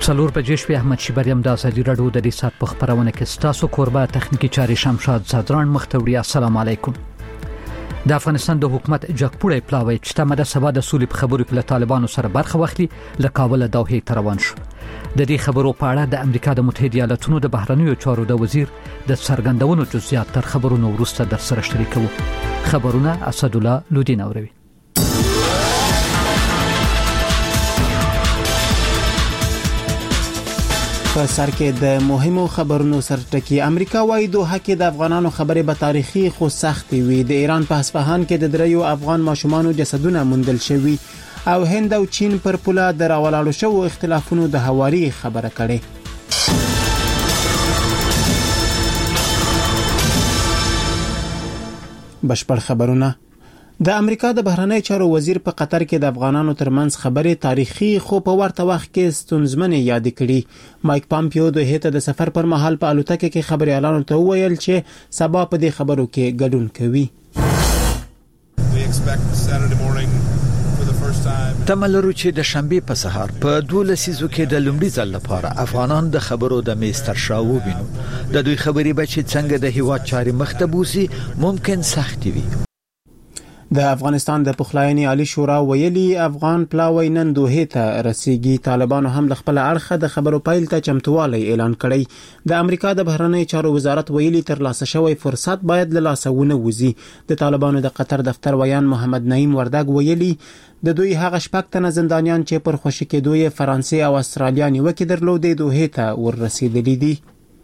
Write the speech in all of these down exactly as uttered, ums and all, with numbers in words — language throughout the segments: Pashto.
څلور بجې شپې احمد شیبریم د ازادي راډیو د ریسات په خبرونه کې ستاسو قربا تخنیکی چاري شمشاد زادران مختوری. السلام علیکم. د افغانستان د حکومت جګپوړی پلاوی چې تمه د سبا د سولې په خبرو کې له طالبانو سره برخه واخلي له کابل دوحې ته روان شو. د دې خبرو په اړه د امریکا د متحده ایالاتونو د بهرنیو چارو د وزیر د څرګندونو جزئیات تر خبرونو وروسته در سره شریکو. خبرونه اسد الله لودین اوروي. په سر کې د مهمو خبرونو سرټکی. امریکا وايي دوحه کې د افغانانو خبرې به تاریخي خو سختي وي. د ایران په اصفهان کې د دریو افغان ماشومانو جسدونه موندل شوي او هند او چین پر پوله د راولاړو شوو اختلافونو د هواري خبره کړې. بشپړ خبرونه. د امریکا د بهرنی چارو وزیر په قطر کې د افغانانو ترمنځ خبرې تاریخي خو په ورته وخت کې ستونزمنې یاد کړي. مایک پامپیو د هیته د سفر پر مهال په الوتکه کې خبريالانو ته وویل چې سبا په دې خبرو کې ګډون کوي. تملرو چې د شنبه په سهار په دوه لسیزو کې د لومړي ځل لپاره افغانان د خبرو د میستر شاو وینو. د دوی خبرې به چې څنګه د هیواد چاري مختبوسي ممکن سختي وي. د افغانستان د پخلاینې عالی شورا ویلي افغان پلاوی نن دوحې ته رسیږي. طالبانو هم د خپل اړخه د خبرو پایل ته چمتووالی اعلان کړی. د امریکا د بهرنی چارو وزارت ویلي تر لاسه شوی فرصت باید له لاسه ونه وځي. د طالبانو د قطر دفتر ویان محمد نعیم وردګ ویلي د دوی هغه شپږ تنه زندانیان چې پر خوشی کې دوی فرانسې او استرالیا نیوکې درلودې دوحې ته ورسېدلي دي.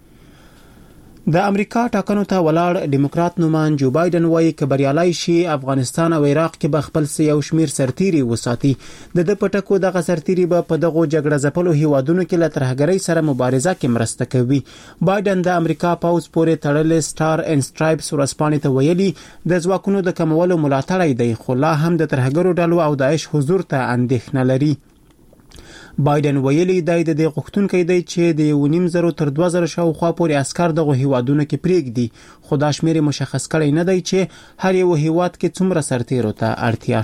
د امریکا ټاکنو ته ولاړ ډیموکرات نومان جو بایدن وایي چې بریالي شي افغانستان او عراق کې به خپل یو شمیر سرتيري وساتي. د د پټکو دغه سرتيري به په دغه جګړه ځپلو هیوادونو کې له ترهګرۍ سره مبارزه کې مرسته کوي. بایدن د امریکا پاوز پورې تړلې سټار ان سټرایپس ورسپانې ته ویلي د ځواکونو د کمولو ملاتړ دی خو لا هم د ترهګرو ډلو او داعش حضور ته اندېښنه لري. بایدن ویلي دی د دې غوښتونکو دی چې د یو نیم زرو تر دوه زره شاوخوا پورې عسكر دغه هیوادونو کې پریږدي خو دا شمیر مشخص کړی نه دی چې هر یو هیواد کې څومره سرتیرو ته اړتیا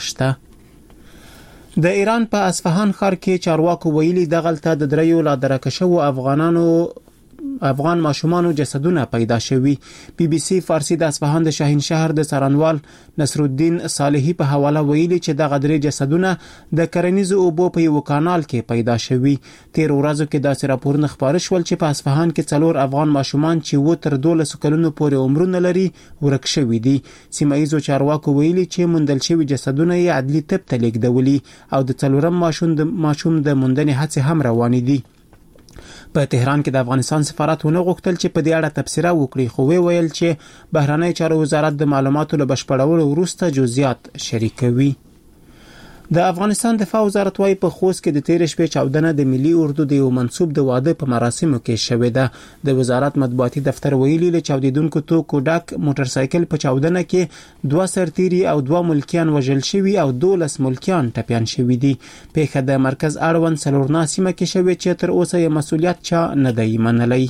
شته. د ایران په اصفهان ښار کې چارواکو ویلي دغلته د دریو لا درکشو افغانانو افغان ماشومانو جسدونه پیدا شوي. بي بي سي فارسی د اصفهان د شاهین شهر د سرانوال نصرالدین صالحی په حواله ویلي چې د غدري جسدونه د کرنیزو اوبو په یو کانال کې پیدا شوي. تیر ورځو کې داسې راپورونه خبر شول چې په اصفهان کې څلور افغان ماشومان چې و تر دولس کلونو پورې عمرونه لري ورک شوي دي. سیمایي چارواکو ویلي چې موندل شوي جسدونه یې عدلي طب ته لیږدولي او د څلورم ماشوم د ماشوم د موندنې هڅې هم روانې دي. په تهران کې د افغانستان سفارت ونه غوښتل چې په دې اړه تبصره وکړي خو وی ویل چې بهرنی چارو وزارت د معلوماتو له بشپړولو وروسته جزئیات شریکوي. د افغانستان دفاع وزارت وايي په خوست کې د تیر شپې چاودنه د ملي اردو د یو منسوب د واده په مراسمو کې شوې ده. د وزارت مطبوعاتي دفتر ویلي له چاودیدونکو توکو ډک موټر سایکل په چاودنه کې دوه سرتيري او دوه ملکیان وژل شوي او دولس ملکیان ټپيان شوي دي. پیښه د مرکز اړوند سلورنا سیمه کې شوې چې تر اوسه یې مسؤلیت چا نه دی منلی.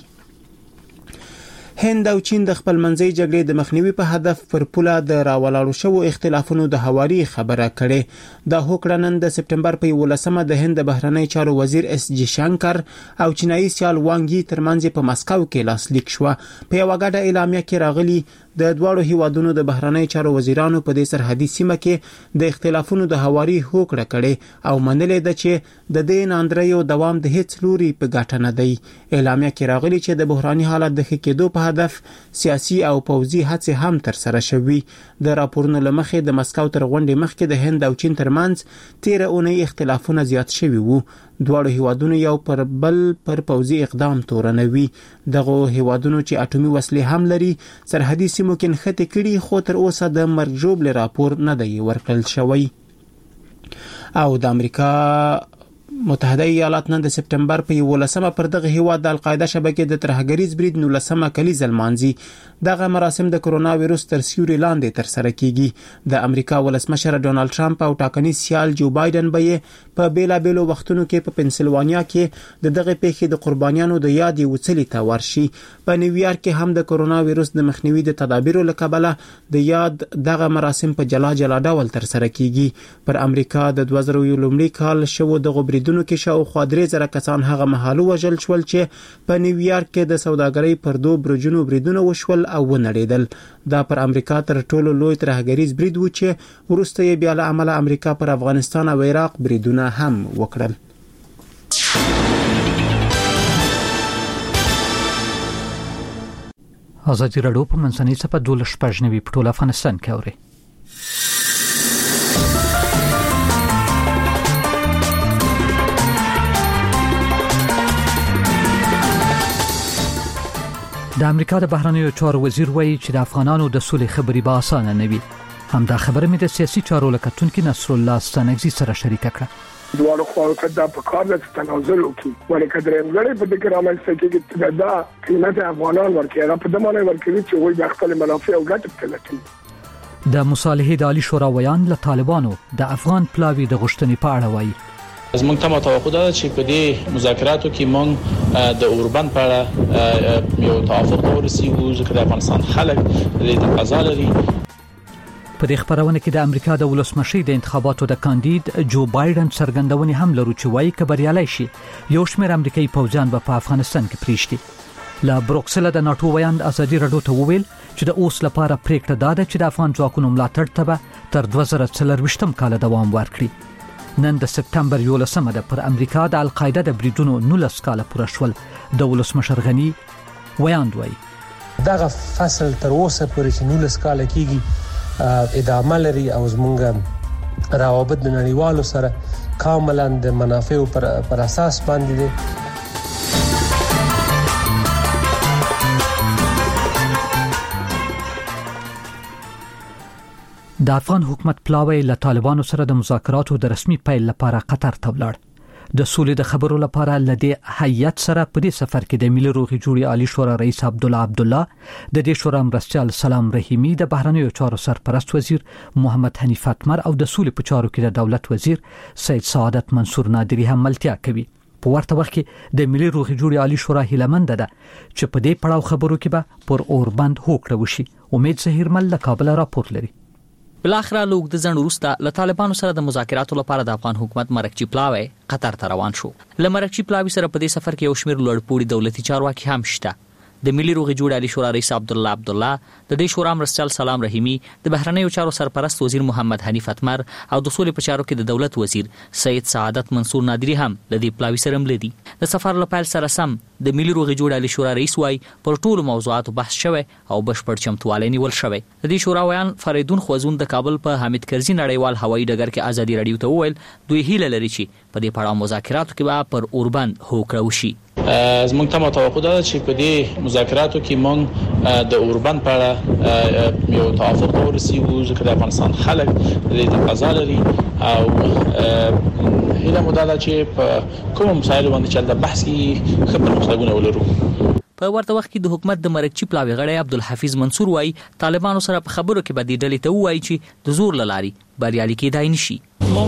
هند او چین د خپل منځي جګړې د مخنیوي په هدف پر پوله د راولاړو شوو اختلافونو د هواري خبره کړې. د هوکړه نن د سپټمبر په یولسمه د هند بهرنی چارو وزیر اس جی شنکر او چینایي سیال وانګ یي ترمنځ په مسکو کې لاسلیک شو. په یو غټه اعلامیه کې راغلي د دوړو هیوادونو د بهرنی چارو وزیرانو په دې سرحدي سیمه کې د اختلافونو د هواري هوکړه کړې او منلې ده چې د دې ناندریو دوام د هیڅ لوري په ګټه نه دی. اعلامیه کې راغلي چې د بحراني حالت د ښه کېدو په هدف سیاسي او پوځي هڅې هم تر سره شوي. د راپورونو لمخې د مسکو تر غونډې مخکې د هند او چین ترمنځ تیر اونۍ اختلافونه زیات شوي وو. دواړو هیوادونو یو پر بل پر پوځي اقدام تورنوي. دغه هیوادونو چې اټومي وسلې هم لري سرحدي سیمو کې نښتې کړي خو تر اوسه د مرګ ژوبل راپور نه دی ورکړل شوی. او د امریکا متحده ایالات نن د سپټمبر په یولسمه پر دغه هیواد د القاعده شبکې د ترهګریز برید نولسمه کلیزه لمانځي. دغه مراسم د کرونا وایروس تر سیوري لاندې تر سره کیږي. د امریکا ولسمشر ډونالد ټرمپ او ټاکنیز سیال جو بایدن به په بیلا بیلو وختونو کې په پنسلوانیا کې د دغه پیښې د قربانیانو د یاد وڅلې ته ورشي. په نیویارک کې هم د کرونا وایروس د مخنیوي د تدابیرو لکبله د یاد دغه مراسم په جلا جلا ډول تر سره کیږي. پر امریکا د دوه زره لومړي کال شوو دغه برید بریدونو کې شاوخوا درې زره کسان هغه مهال وژل شول چې په نیویارک کې د سوداګرۍ پر دوه برجونو بریدونه وشول او ونړېدل. دا پر امریکا تر ټولو لوی ترهګریز برید و چې وروسته یې بیا له امله امریکا پر افغانستان او عراق بریدونه هم وکړل. ازادي راډیو په منځنۍ صفحه دولس شپږ نوي په ټول افغانستان کې اوري. د امریکا د بهرنیو چارو وزیر وایي چې د افغانانو د سولې خبرې به اسانه نه وي. همدا خبره مې د سیاسي چارو لکتونکو نصر الله ستانکزي سره شریکه کړه. دوه خو کدا په کار د تنازل وکي ولې کډرې غړي په دې رامل سکه چې دا قیمت افغانان ورکړي هغه په دمانه ورکړي چې وایي د خپل منافع او ګټه تلکي. د مصالحې د عالی شورا ویان له طالبانو د افغان پلاوی د غشتنې په اړه وایي. زموږ ته توقع ده چې په دې مذاکراتو کې موږ د اوربند په اړه یو توافق ورسیږو چې د افغانستان خلک د تقاضا لري. په دې خبرونه کې د امریکا د ولسمشي د انتخاباتو د کاندید جو بایدن څرګندونې هم لرو چې وایي کبریالای شي یو شمېر امریکایي پوځیان به په افغانستان کې پریشتي. له بروکسل د ناتو ویان ازادي راډیو ته وویل چې د اوس لپاره پریکړه داده چې د افغان ځواکونو ملاتړ ته تر دوه زره څلرويشتم کال دوام ورکړي. نن د سپتمبر یولسمه ده پر امریکا د القاعده د بریدونو نولس کال پوره شول. د ولسمشر غنی ویان وایي دغه فصل تر اوسه پورې چې نولس کال کېږي ادامه لري او زمونږ روابط د نړیوالو سره کاملا د منافعو پر, پر اساس باندې دي. د افغان حکومت پلاوی له طالبانو سره د مذاکراتو د رسمي پیل لپاره قطر ته ولاړ. د سولې د خبرو لپاره لدی هیئت سره په دې سفر کې د ملي روغې جوړې عالی شورا رئیس عبد الله عبد الله، د دې شورا مرستیال سلام رحیمی، د بهرنیو چارو سرپرست وزیر محمد حنیف اتمر او د سولې په چارو کې د دولت وزیر سید سعادت منصور نادری هم ملتیا کوي. په ورته وخت کې د ملي روغې جوړې عالی شورا هیلمند ده چې په دې پړاو خبرو کې به پر اوربند هوکړه وشي. امید زهیرمل له کابل راپور لري. بلاخره لوګ د ځن وروسته له طالبانو سره د مذاکراتو لپاره د افغان حکومت مرکچی پلاوی قطر ته روان شو. له مرکچی پلاوی سره په دې سفر کې یو شمېر لوړپوړي دولتي چارواکي هم شته. د ملي روغې جوړې عالی شورا رئیس عبد الله عبد الله، د دې شورا مرستیال سلام رحیمی، د بهرنیو چارو سرپرست وزیر محمد حنیف اتمر او د سولې په چارو کې د دولت وزیر سید سعادت منصور نادری هم د دې پلاوی سره ملدي. د سفر لپاره سره سم د ملي روغې جوړې عالی شورا رئیس وای پر ټولو موضوعاتو بحث شوه او بشپړ چمتوالی نیول شوه. د دې شورا ویان فریدون خوازون د کابل په حامد کرزي نړیوال هوایي ډګر کې ازادي راډیو ته وویل دوی هیله لري چې په دې پړاو مذاکراتو کې به پر اوربند هوکړه وشي. زموږ ته توقع ده چې په دې مذاکراتو کې موږ د اوربند په اړه یو توافق ورسیږو چې د افغانستان خلک د تقاضا لري او هیله مو ده چې په کوم مسایلو باندې چې د بحث کې خبرې مخالفونه ولرو. په ورته وخت کې د حکومت د مرکچی پلاوی غړی عبدالحفیظ منصور وای طالبانو سره په خبرو کې به د ډلې ته وایي چې د زور لاري بریالي کېدای نشي.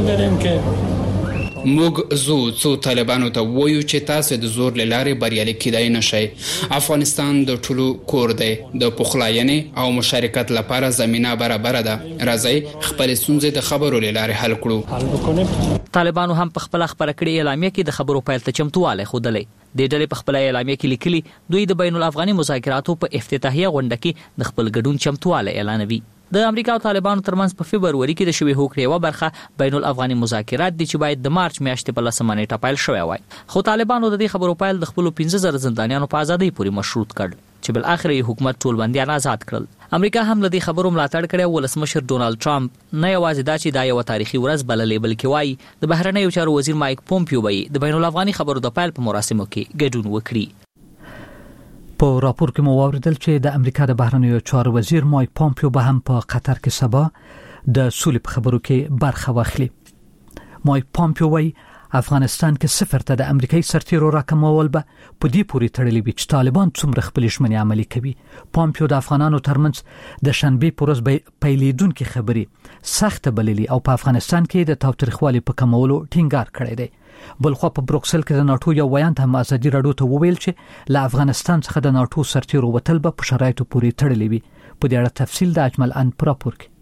موږ زو څو طالبانو ته وایو چې تاسو د زور لاري بریالي کېدای نشئ. افغانستان د ټولو کور دی، د پخلاینې او مشارکت لپاره زمينه برابر ده. راځي خپل ستونزې د خبرو لاري حل کړو. طالبانو هم په خپل خبره کړې اعلامیه کې د خبرو پیل ته چمتواله خودلې. د ډلې په خپل اعلامیه کې لیکلي دوی د بین الافغاني مذاکراتو په افتتاحیه غونډه کې د خپل ګډون چمتواله اعلانوي. د امریکا او طالبانو ترمنځ په فبروري کې د شوی هوکړې یو برخه بین الافغاني مذاکرات دي چې باید د مارچ میاشتې په لسمه نیټه پیل شوی وای. خو طالبانو د دې خبرو پیل د خپل پنځه زره زندانیانو په ازادۍ پورې مشروط کړ چې بل اخر یې حکومت ټول بنديان آزاد کړل. امریکا هم له دې خبرو ملاتړ کړی. ولسمشر ډونالد ټرمپ نه یوازې دا چې دا یو تاریخي ورځ بللې بلکې وایي د بهرنیو چارو وزیر مایک پومپیو به د بین الافغاني خبرو د پیل په مراسمو کې ګډون وکړي. په راپور کې مو واوریدل چې د امریکا د بهرنیو چارو وزیر مایک پومپیو به هم په قطر کې سبا د سولې په خبرو کې برخه واخلي. مایک پومپیو وايي افغانستان کې صفر ته د امریکایي سرتیرو راکمول به په دې پورې تړلې وي چې طالبان څومره خپل ژمنې عملي کوي. پومپیو د افغانانو ترمنځ د شنبې پر ورځ پیلېدونکې خبرې سخت بللي او په افغانستان کې د تاوتریخوالي په کمولو ټینګار کړی دی. بلخوا په بروکسل کې د ناتو یو ویان هم ازادي راډیو ته وویل چې له افغانستان څخه د ناتو سرتیرو وتل به په شرایطو پورې تړلې وي. په دې اړه تفصیل د اجمل ان پر راپور کې.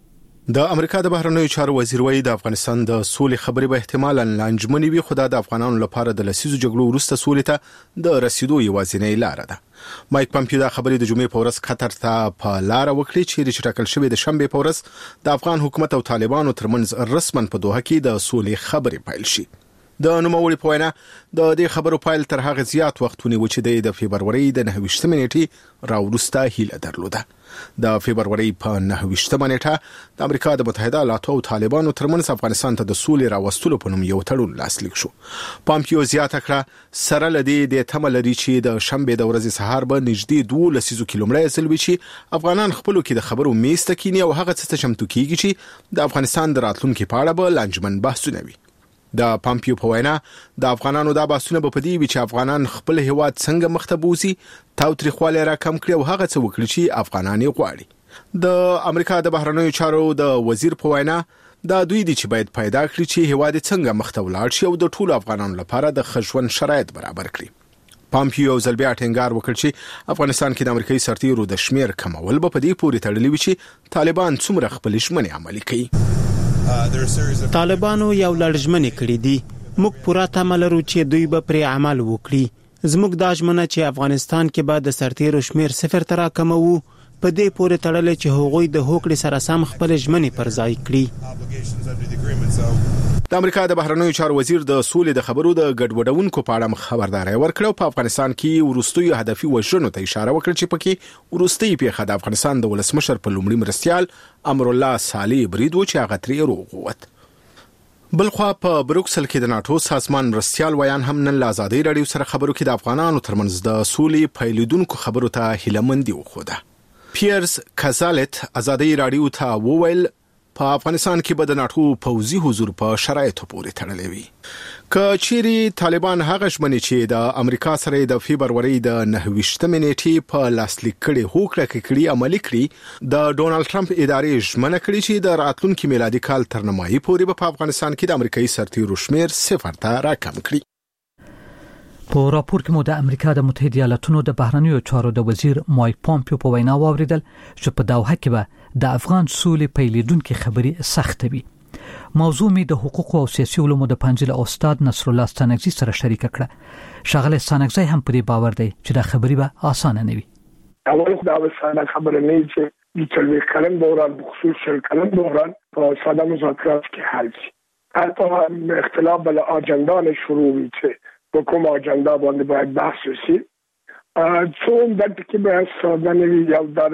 د امریکا د بهرنیو چارو وزیر وایي د افغانستان د سولې خبرې به احتمالاً لانجمنې وي، خو دا د افغانانو لپاره د لسیزو جګړو وروسته سولې ته د رسیدو یوازینۍ لار ده. مایک پامپیو دا خبرې د جمعې په ورځ قطر ته په لار وکړې چې چې ټاکل شوی د شنبه په ورځ د افغان حکومت او طالبانو ترمنځ رسماً په دوحه کې د سولې خبرې پیل شي. د نوموړي په وینا د دې خبرو پیل تر هغه زیات وختونه و چې د فبروري د نهه ویشتمې نیټې راوروسته هیله درلوده. د فبروري په نهه ویشتمه نیټه د امریکا د متحده ایالاتو او طالبانو ترمنځ افغانستان ته د سولې راوستلو په نوم یو تړون لاسلیک شو. پامپیو زیاته کړه سره لدی د تمه لري چې د شنبه د ورځې سهار به نږدې دوه لسیزو کیلومتره ځل وي چې افغانان خپلو کې د خبرو میز ته کینی او هغه څه چمتو کیږي چې د افغانستان د راتلونکو په اړه به لانجمن بحثونه وي. د پامپیو په وینا د افغانانو د بحثونه په پدی وی چې افغانان خپل هیواد څنګه مخته بوزي تاوتریخواله را کم کړي او هغه څه وکړي چې افغانان یې غواړي. د امریکا د بهرنیو چارو د وزیر په وینا دا دوی دي چې باید پیدا کړي چې هیواد څنګه مخته ولاړ شي او د ټولو افغانانو لپاره د خښون شرایط برابر کړي. پامپیو ځل بیا ټینګار وکړ چې افغانستان کې د امریکایي سرتیرو د شمیر کمول به په دې پورې تړلي وي چې طالبان څومره خپل ژمنې عملي کوي. طالبانو یو لړژمنې کړې دي، موږ پوره تمه لرو چې دوی به پر عمل وکړي. زموږ دا ژمنه چې افغانستان کې به د سرتیرو شمیر صفر ته راکمو په دې پورې تړلې چې هغوی د هوکړې سره سم خپل ژمنې پر ځای کړي. د امریکا د بهرنیو چارو وزیر د سولې د خبرو د ګډوډونکو په اړه خبرداري ورکړه. په افغانستان کې ورستوي هدفي وژنو ته اشاره وکړه چې پکې ورستي پیښه د افغانستان د ولسمشر په لومړي مرستيال امر الله صالح برید و چې هغه ترې روغ ووت. بلخوا په بروکسل کې د ناتو سازمان مرستيال ویان هم نن له ازادي رادیو سره خبرو کې د افغانانو ترمنځ د سولې پیلېدونکو خبرو ته هیلمندي وخوده. پیرس کازالت ازادي رادیو ته وویل په افغانستان کې به د ناتو پوځي حضور په شرایطو پورې تړلې وي. که چیرې طالبان هغه ژمنې چې د امریکا سره د فبروري د نهه ویشتمې نیټې په لاسلیک کړي هوکړه کړي عملي کړي، د ډونالد ټرمپ ادارې ژمنه کړې چې د راتلونکي میلادي کال تر نیمایي پورې په افغانستان کې د امریکایي سرتیرو شمیر صفر ته راکم کړي. په راپور کې مو د امریکا د متحده ایالاتونو د بهرنیو چارو د وزیر مایک پامپیو په وینا واوریدل چې په دوحه کې به د افغان سولې پیلېدونکو خبرې سخت وي. موضوع می د حقوق او سیاسي علومو د پنځل استاد نصر الله ستانکزي سره شریک کړه. شغله ستانکزي هم په دې باور دی چې د خبرې به اسانه نه وي. اول خو دا وسانه خبره نه چې د تلوي کلم دوران بخصوص شل کلم دوران په ساده مذاکرات کې حل شي. حتی اختلاف بل اجندا نه شروع وي چې په کوم اجندا باندې باید بحث وشي. څو د کې به ساده نه وي یو دا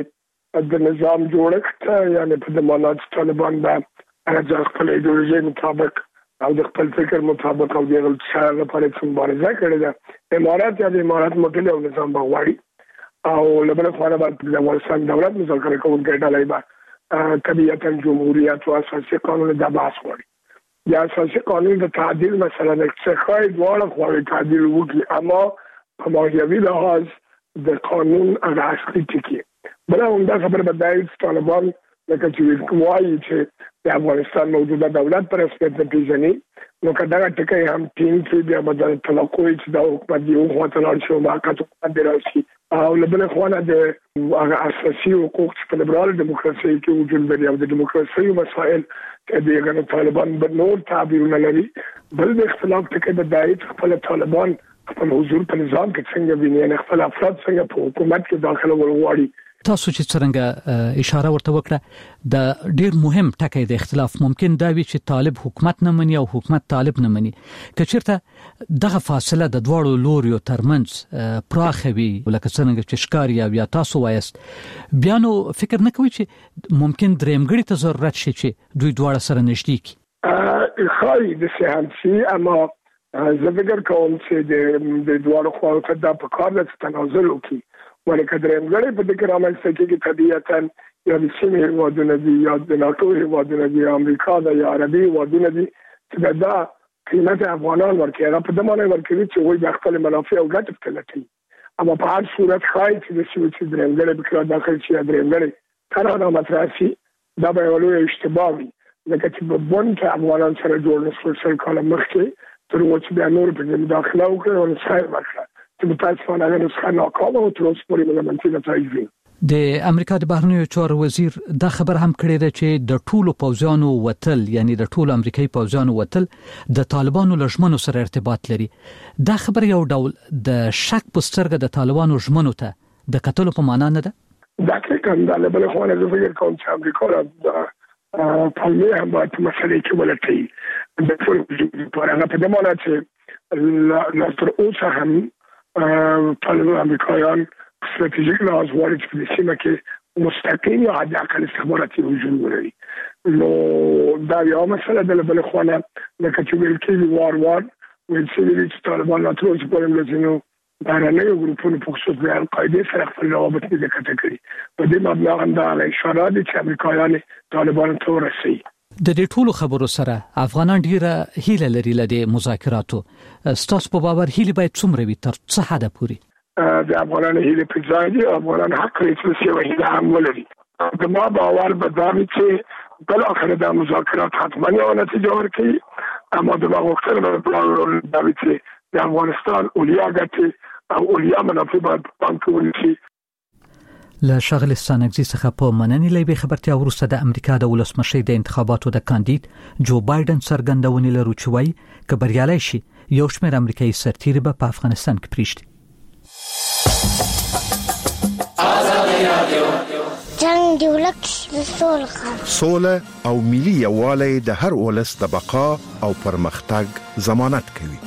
چې د نظام جوړښت یعنی په د مانات طالبان به د خپل ایدئولوژي مطابق او د خپل فکر مطابق او د غلطه لپاره مبارزه کړې ده. امارات یا د امارات مدل او نظام بغواړي او لبل خواله باندې د افغانستان دولت مذاکره کوونکی ډلې به طبيعتا جمهوریت او اساسي قانون د بحث غواړي. یا اساسي قانون د تعدیل مثلا د څخه دواړه خواړي تعدیل وکړي، اما په ماهیوي لحاظ د قانون هغه اصلي ټکی بل هم دا خبره بدایي طالبان لکه چې کومای چې د افغانستان موجوده دولت پر رسمیت نه پیژني، نو کدا ټکی هم ټیم کې بیا بدل تلقوي چې د حکومت یو خواته لاړ شي او حقیقت باندې راشي او لبل خوانه د هغه اساسي حقوق چې لیبرال دیموکراسي کې وجود لري او د دیموکراسي مسائل چې دغه طالبان په نور تعبیرونه لري. بل د اختلاف ټکی بدایي خپل طالبان خپل حضور په نظام کې څنګه ویني نه خپل افراد څنګه په حکومت کې داخله ورغواړي. تاسو چې څنګه اشاره ورته وکړه د ډیر مهم ټکی د اختلاف ممکن دا وي چې طالب حکومت نه مني او حکومت طالب نه مني. که چیرته دغه فاصله د دواړو لوريو ترمنځ پراخه وي لکه څنګه چې ښکاری یا تاسو وایست، بیا نو فکر نه کوي چې ممکن درېمګړي ته ضرورت شي چې دوی دواړه سره نږدې کی. خاري د سیاسي اما زه فکر کوم چې د دواړو خواو ته د پکار د تنازل وکړي ولکه درېمګړي په دې کې رامنځته کېږي طبيعتاً یا د سیمې هیوادونه دي یا د ناتو هیوادونه دي امریکا د یا عربي هیوادونه دي چې دا قیمت افغانان ورکړي هغه په دمانه ورکړي چې وایي د خپل منافع او ګټه تلټي. اما په هر صورت خای چې د سیمې چې درېمګړي بکره داخل شي درېمګړي کارانه متراسي دا به یو لوی اشتباه وي لکه چې په بون کې افغانان سره جوړ نشول سل کاله مخکې تر وڅ بیا نور په داخله وکړي او څه ورکړي چې په تاسو باندې نسخه ناکامه او تر اوسه پورې منفي نتایج وي. د امریکا د بهرنیو چارو وزیر دا خبر هم کړی دی چې د ټولو پوځیانو وتل یعنی د ټولو امریکایي پوځیانو وتل د طالبانو لژمنو سره ارتباط لري. دا خبر یو ډول د شک په سترګه د طالبانو ژمنو ته د قتل په معنا نه ده. دا کې کوم د بل خو نه فکر کوم چې امریکا را په لې هم باید مسلې کې ولټي د ټول په اړه په دمانه چې لا تر اوسه هم طالبان امریکایان استراتیژیک لحاظ وارد په سیمه کې مستقیم یا حد اقل استخباراتي هجوم ولري. نو دا یو مسله ده بل خو نه لکه چې ویل کېږي وار وار ویل چې چې طالبان لا تر اوسه پورې لزینو دا نه یو ګروپونو په خصوص د القاعده سره خپل روابط نه ذکر کړي. په دې مبنا هم دا اشاره دي چې امریکایان طالبان ته ورسي. د دې ټولو خبرو سره افغانان ډیره هیله لري لدې مذاکراتو. ستاسو په باور هیله باید څومره وي تر څه حد پورې؟ د افغانانو هیله په ځای دي. افغانان حق لري چې یو هیله هم ولري. د ما باور به دا وي چې بل اخر د مذاکرات حتما یو نتیجه ورکړي. اما د ما غوښتنه به دا وي چې د افغانستان اولیا ګټي او اولیا منافع باید پام کې ونیسي. له شغل ستانګزي څخه په مننې لوي خبرتیا ورسته د امریکا د ولسمشي د انتخاباتو د کاندید جو بایدن څرګندونې لري چې وایي چې بریالي شي یو شمېر امریکایي سرتیري به په افغانستان کې پریږدي. جنگ دی ولک سوله سوله او ملي یووالی د هر ولس د بقا او پرمختګ ضمانت کوي.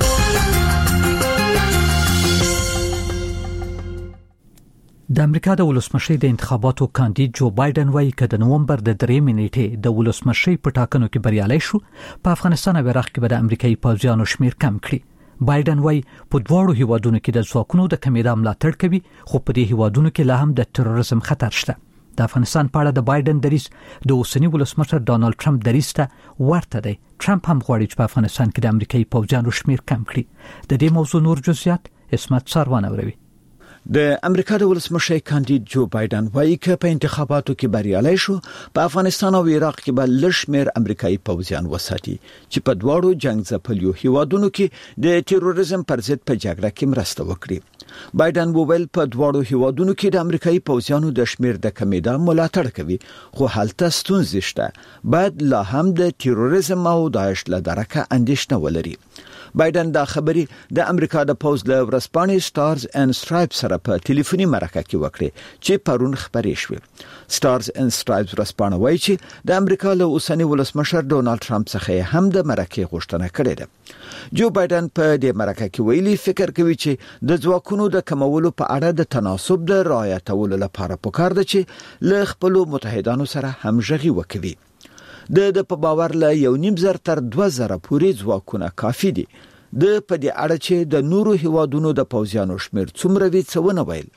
د امریکا د ولسمشي د انتخاباتو کاندید جو بایدن وایي چې د نومبر د درې نیټې د ولسمشي په ټاکنو کې بریالي شو په افغانستان او عراق کې به د امریکایي پوځیانو شمیر کم کړي. بایدن وایي په دواړو هیوادونو کې د ځواکونو د کمیدا ملاتړ کوي خو په دې هیوادونو کې لا هم د تروریزم خطر شته. د افغانستان په اړه د بایدن دریځ د اوسنی ولسمشر ډانلډ ټرمپ دریځ ته ورته دی. ټرمپ هم غواړي چې په افغانستان کې د امریکایي پوځیانو شمیر کم کړي. د دې موضوع نور جزئیات اسمت سروان اوروي. د امریکا د ولسمشي کاندید جو بایدن وایي چې په انتخاباتو کې بریالي شو په افغانستان او عراق کې به لشمیر امریکایي پوځیان وساتي چې په دواړو جنگ ځپلیو هیوادونو کې د تروریزم پر ضد په جګړه کې مرسته وکړي. بایدن وویل په دواړو هیوادونو کې د امریکایي پوځیانو د شمیر د کمیدا ملاتړ کوي خو هلته ستونزې شته. باید لا هم د تروریزم او داعش له درکه اندېښنه ولري. بایدن دا خبري د امریکا د پوز له ورسپانې سټارز اند سټرایپس سره په ټلیفوني مرکه کې وکړي چې پرون خبرې شوې. سټارز اند سټرایپس ورسپانه وایي چې د امریکا له اوسنی ولسمشر ډونالد ټرمپ څخه هم د مرکه غوښتنه کړې ده. جو بایدن په دې مرکه کې ویلي فکر کوي چې د ځواکونو د کمولو په اړه د تناسب د رعایتولو لپاره پکار ده چې له خپل متحدانو سره همغږي وکړي. د د په باور له یو نیم زر تر دوه زره پورې ځواکونه کافي دي. د په دې اړه چې د نورو هیوادونو د پوځیانو شمیر څومره وي څه ونه ویل.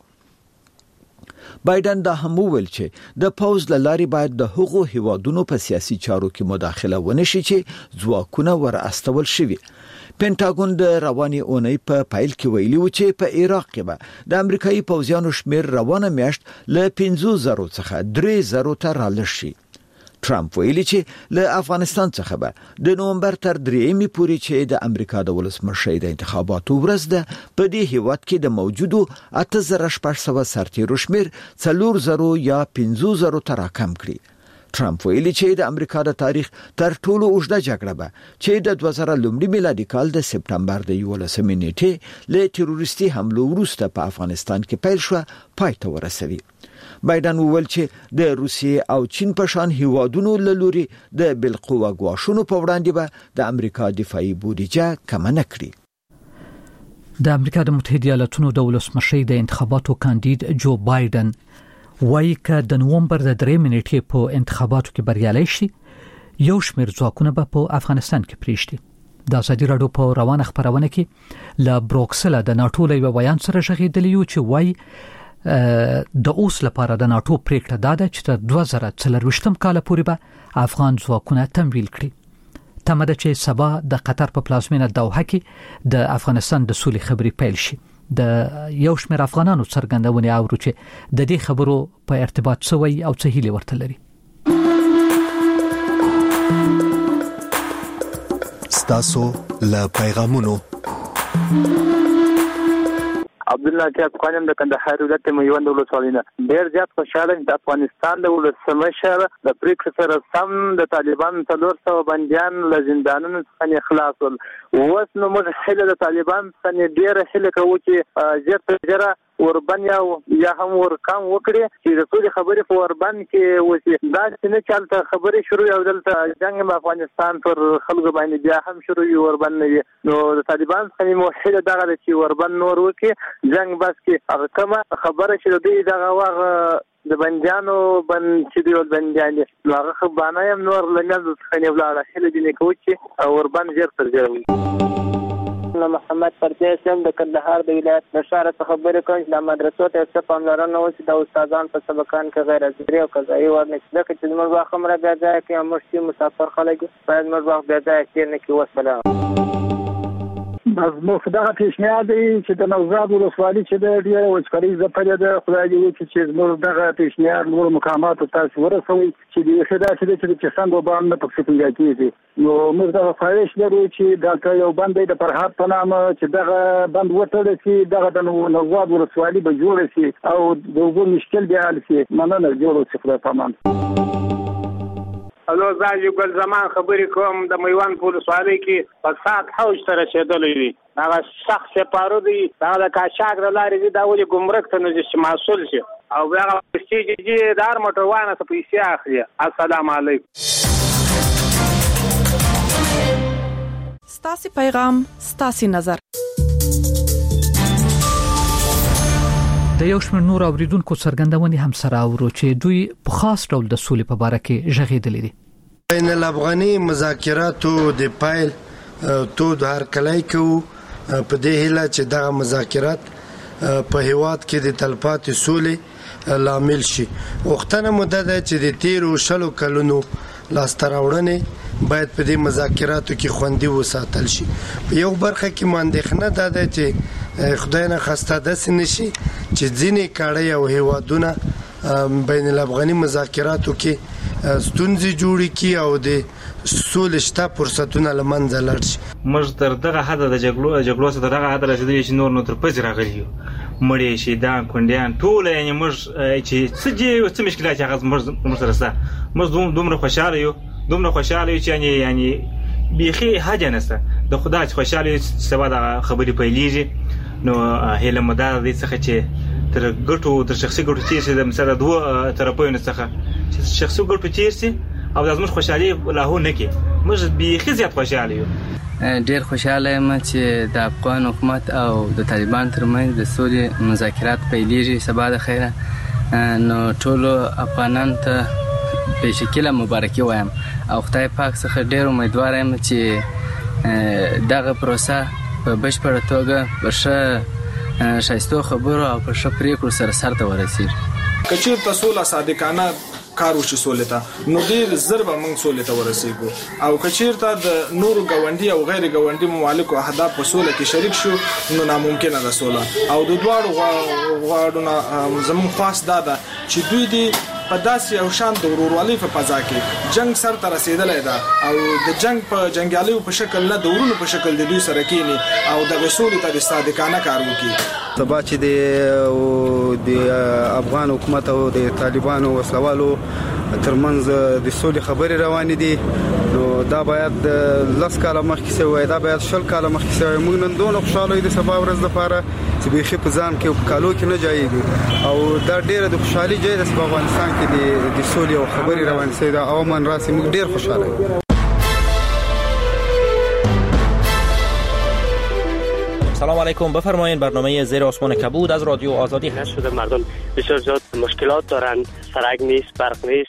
بایدن دا هم وویل چې د پوز لاري باید د هغو هیوادونو په سیاسي چارو کې مداخله ونشي چې ځواکونه ور استول شوي. پینټاګون د رواني اونۍ په پایل کې ویلي و چې په عراق کې به د امریکایي پوځیانو شمیر روانه میاشت له پنځه زره څخه درې زره ته رالږ شي. ټرمپ ویلي چې له افغانستان څخه به د نومبر تر درېمې پورې چې د امریکا د ولسمشي د انتخاباتو ورځ ده په دې هیواد کې د موجودو اته زره شپږ سوه سرتیرو شمیر څلور زره یا پنځه زره ته راکم کړي. ټرمپ ویلي چې د امریکا د تاریخ تر ټولو اوږده جګړه به چې د دوه زره لومړي میلادي کال د سپټمبر د یولسمې نیټې له تروریستي حملو وروسته په افغانستان کې پیل شو پای ته ورسوي. بایدن وویل چې د روسیې او چین په شان هیوادونو له لوري د بالقوه ګواښونو په وړاندې به د امریکا دفاعي بودیجه کم نه کړي. د امریکا د متحده ایالاتونو د ولسمشي د انتخاباتو کاندید جو بایدن وایي چې د نومبر د درې نیټې په انتخاباتو کې بریالي شي یو شمېر ځواکونه به په افغانستان کې پریږدي. د ازادي راډیو په روانه خبرونه کې له بروکسل د ناټو له بیان سره ژغېدلی و چې وایي د اوس لپاره د ناټو پریکړه دا ده چې تر دوه زره څلرویشتم کال پورې به افغان ځواکونه تمویل کړي. تمه ده چې سبا د قطر په پلازمینه دوحه کې د افغانستان د سولې خبرې پیل شي. د یو شمېر افغانانو څرګندونې اورو چې د دې خبرو په ارتباط سوي او څه هیله ورته لري. ستاسو له پیغامونو عبدالله اتیاق خانم د کندهار ولایت میوند ولسوالۍ نه ډېر زیات خوشاله د افغانستان د ولسمشر د پریکړې سره سم د طالبان څلور سوه بندیان له زندانونو څخه خلاص ول. اوس نو موږ هیله د طالبان څخه ډېره هیله کوو چې ژر تر ژره اوربند یا هم ورکام وکړي چې د ټولې خبرې په اوربند کې وشي. دا چې نه چې هلته خبرې شروع او دلته جنګ په افغانستان پر خلکو باندې بیا هم شروع وي اوربند نه وي. نو د طالبان څخه مو هیله دغه ده چې اوربند نور وکړي جنګ بس کې هغه کومه خبره چې د دوی دغه وغه د بندیانو بند چې دی ول بندیان دي نو هغه خبانه هم نور له منځه څخه نه ولاړه هیله دې نه کوو چې اوربند ژر تر ژره وي. محمد پردیس هم د کندهار د ولایت د ښار څخه خبرې کوم چې د مدرسو ته څه پاملرنه وشي د استادان په سبقان کې غیر حاضري او قضایي ورنکړي ځکه چې زموږ وخت هم را بیا ځای کې موږ چې مسافر خلک باید موږ وخت بیا ځای تېر نه کړي. وسلام. زموږ دغه پیشنهاد دی چې د نوزاد ولسوالي چې د ډېره وچکالۍ ځپلې ده خدای دې وکړي چې زموږ دغه پیشنهاد نورو مقاماتو تاسو ورسوئ چې د ښه داسې دی چې د چسند وبام نه پکې پیدا کېږي. نو موږ دغه خواهش لرو چې دلته یو بند دی د فرهاد په نامه چې دغه بند وتړل شي دغه د نوزاد ولسوالي به جوړه شي او د اوبو مشکل بیا حل شي. مننه جوړ شي خدای پامان. الو زاجو ګل زمان خبرې کوم د میوند په ولسوالۍ کې فساد حوج ته رسېدلی دی. هغه سخت سپارو دی هغه د قاچاق د لارې دي دا ولې ګمرک ته نه ځي چې محصول شي او بیا هغه پرستیج چې د هر موټروانه څه پیسې اخلي. السلام علیکم. ستاسې پیغام ستاسې نظر. د یو شمېر نور اوریدونکو څرګندونې هم سره اورو چې دوی په خاص ډول د سولې په باره کې ژغېدلې دي. بین الافغاني مذاکراتو د پایل تود هرکلی کوو په دې هیله چې دغه مذاکرات په هیواد کې د تلپاتې سولې لامل شي. وختونه موده ده چې د تیرو شلو کلونو لاسته راوړنې باید په دې مذاکراتو کې خوندي وساتل شي. په یو برخه کې ماندېښنه دا ده چې خدای نه خواسته داسې نشي چې ځینې کاڼي او هیوادونه بین الافغاني مذاکراتو کې ستونزې جوړې کړي او د سولې شته فرصتونه له منځه لاړ شي. موږ تر دغه حده د جګړو جګړو څخه تر دغه حده رسېدلي چې نور نو تر پزې راغلي یو مړې شهیدان کونډیان ټول یعنې موږ چې څه دي څه مشکلات چې هغه موږ سره شته موږ دومره خوشحاله یو دومره خوشحاله یو چې یعنې یعنې بیخي حاجه نشته د خدای چې خوشحاله یو چې سبا دغه خبرې پیلېږي. نو هیله مو دا دی څخه چې تر ګټو تر شخصي ګټو تېر شي د مثلا دوه طرفونو څخه چې شخصي ګټو تېر شي او د زموږ خوشحالي لاهو نه کې موږ بیخي زیات خوشحاله یو. ډېر خوشحاله یم چې د افغان حکومت او د طالبان ترمنځ د سولې مذاکرات پیلېږي سبا د خیره. نو ټولو افغانانو ته بېشکله مبارکي وایم او خدای پاک څخه ډېر امیدواره یم چې دغه پروسه په بشپړه توګه په ښه ښایستو خبرو او په ښه پرېکړو سره سر ته ورسېږي. که چېرته سوله صادقانه کار وشي سولې ته نو ډېر زر به موږ سولې ته ورسېږو او که چېرته د نورو ګاونډي او غیر ګاونډي ممالکو اهداف په سوله کې شریک شو نو ناممکنه ده سوله. او د دواړو غواړو نه زموږ خواست دا ده چې دوی دې په داسې یو شان د ورورولۍ په فضا کې جنگ سر ته رسېدلی ده او د جنگ په جنګیالیو په شکل نه د ورونو په شکل د دوی سره کېني او دغه سولې ته د صادقانه کار وکړي. سبا چې د افغان حکومت او د طالبانو وسلوالو ترمنځ د سولې خبرې روانې دي نو دا باید لس کاله مخکې شوی وای دا باید شل کاله مخکې شوی. موږ نن دونه خوشحاله یو د سبا ورځ لپاره چې بیخي په ځان کې او په کالو کې نه جایږي او دا ډېره د خوشحالي ځای ده چې په افغانستان کې د سولې او خبرې روانې شوې ده او من راسي موږ ډېر خوشحاله یو. سلام علیکم. بفرمایید برنامه زیر آسمان کبود از رادیو آزادی هست. شده مردم بسیار زیاد مشکلات دارند سرک نیست برق نیست.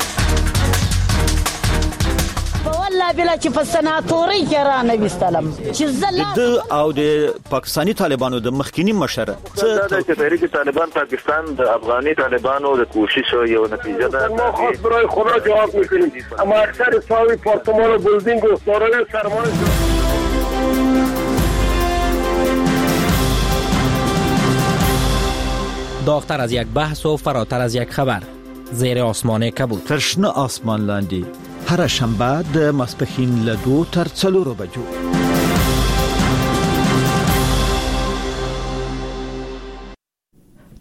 والله بلا چې په سناتوري کې را نه وستلم چې زله د او د پاکستانی طالبانو د مخکینی مشر څه د تحریک طالبان پاکستان د افغاني طالبانو د کوشش یو نتیجه ده. ما خاص برای خدا جواب میکنیم اما اکثر ساوی پارتمان و بلدینگ و دارای سرمایه داغتر از یک بحث و فراتر از یک خبر زیر آسمان کبود. ترشنه آسمان لاندی هر شنبه د ماسپښین له دوه تر څلورو بجو.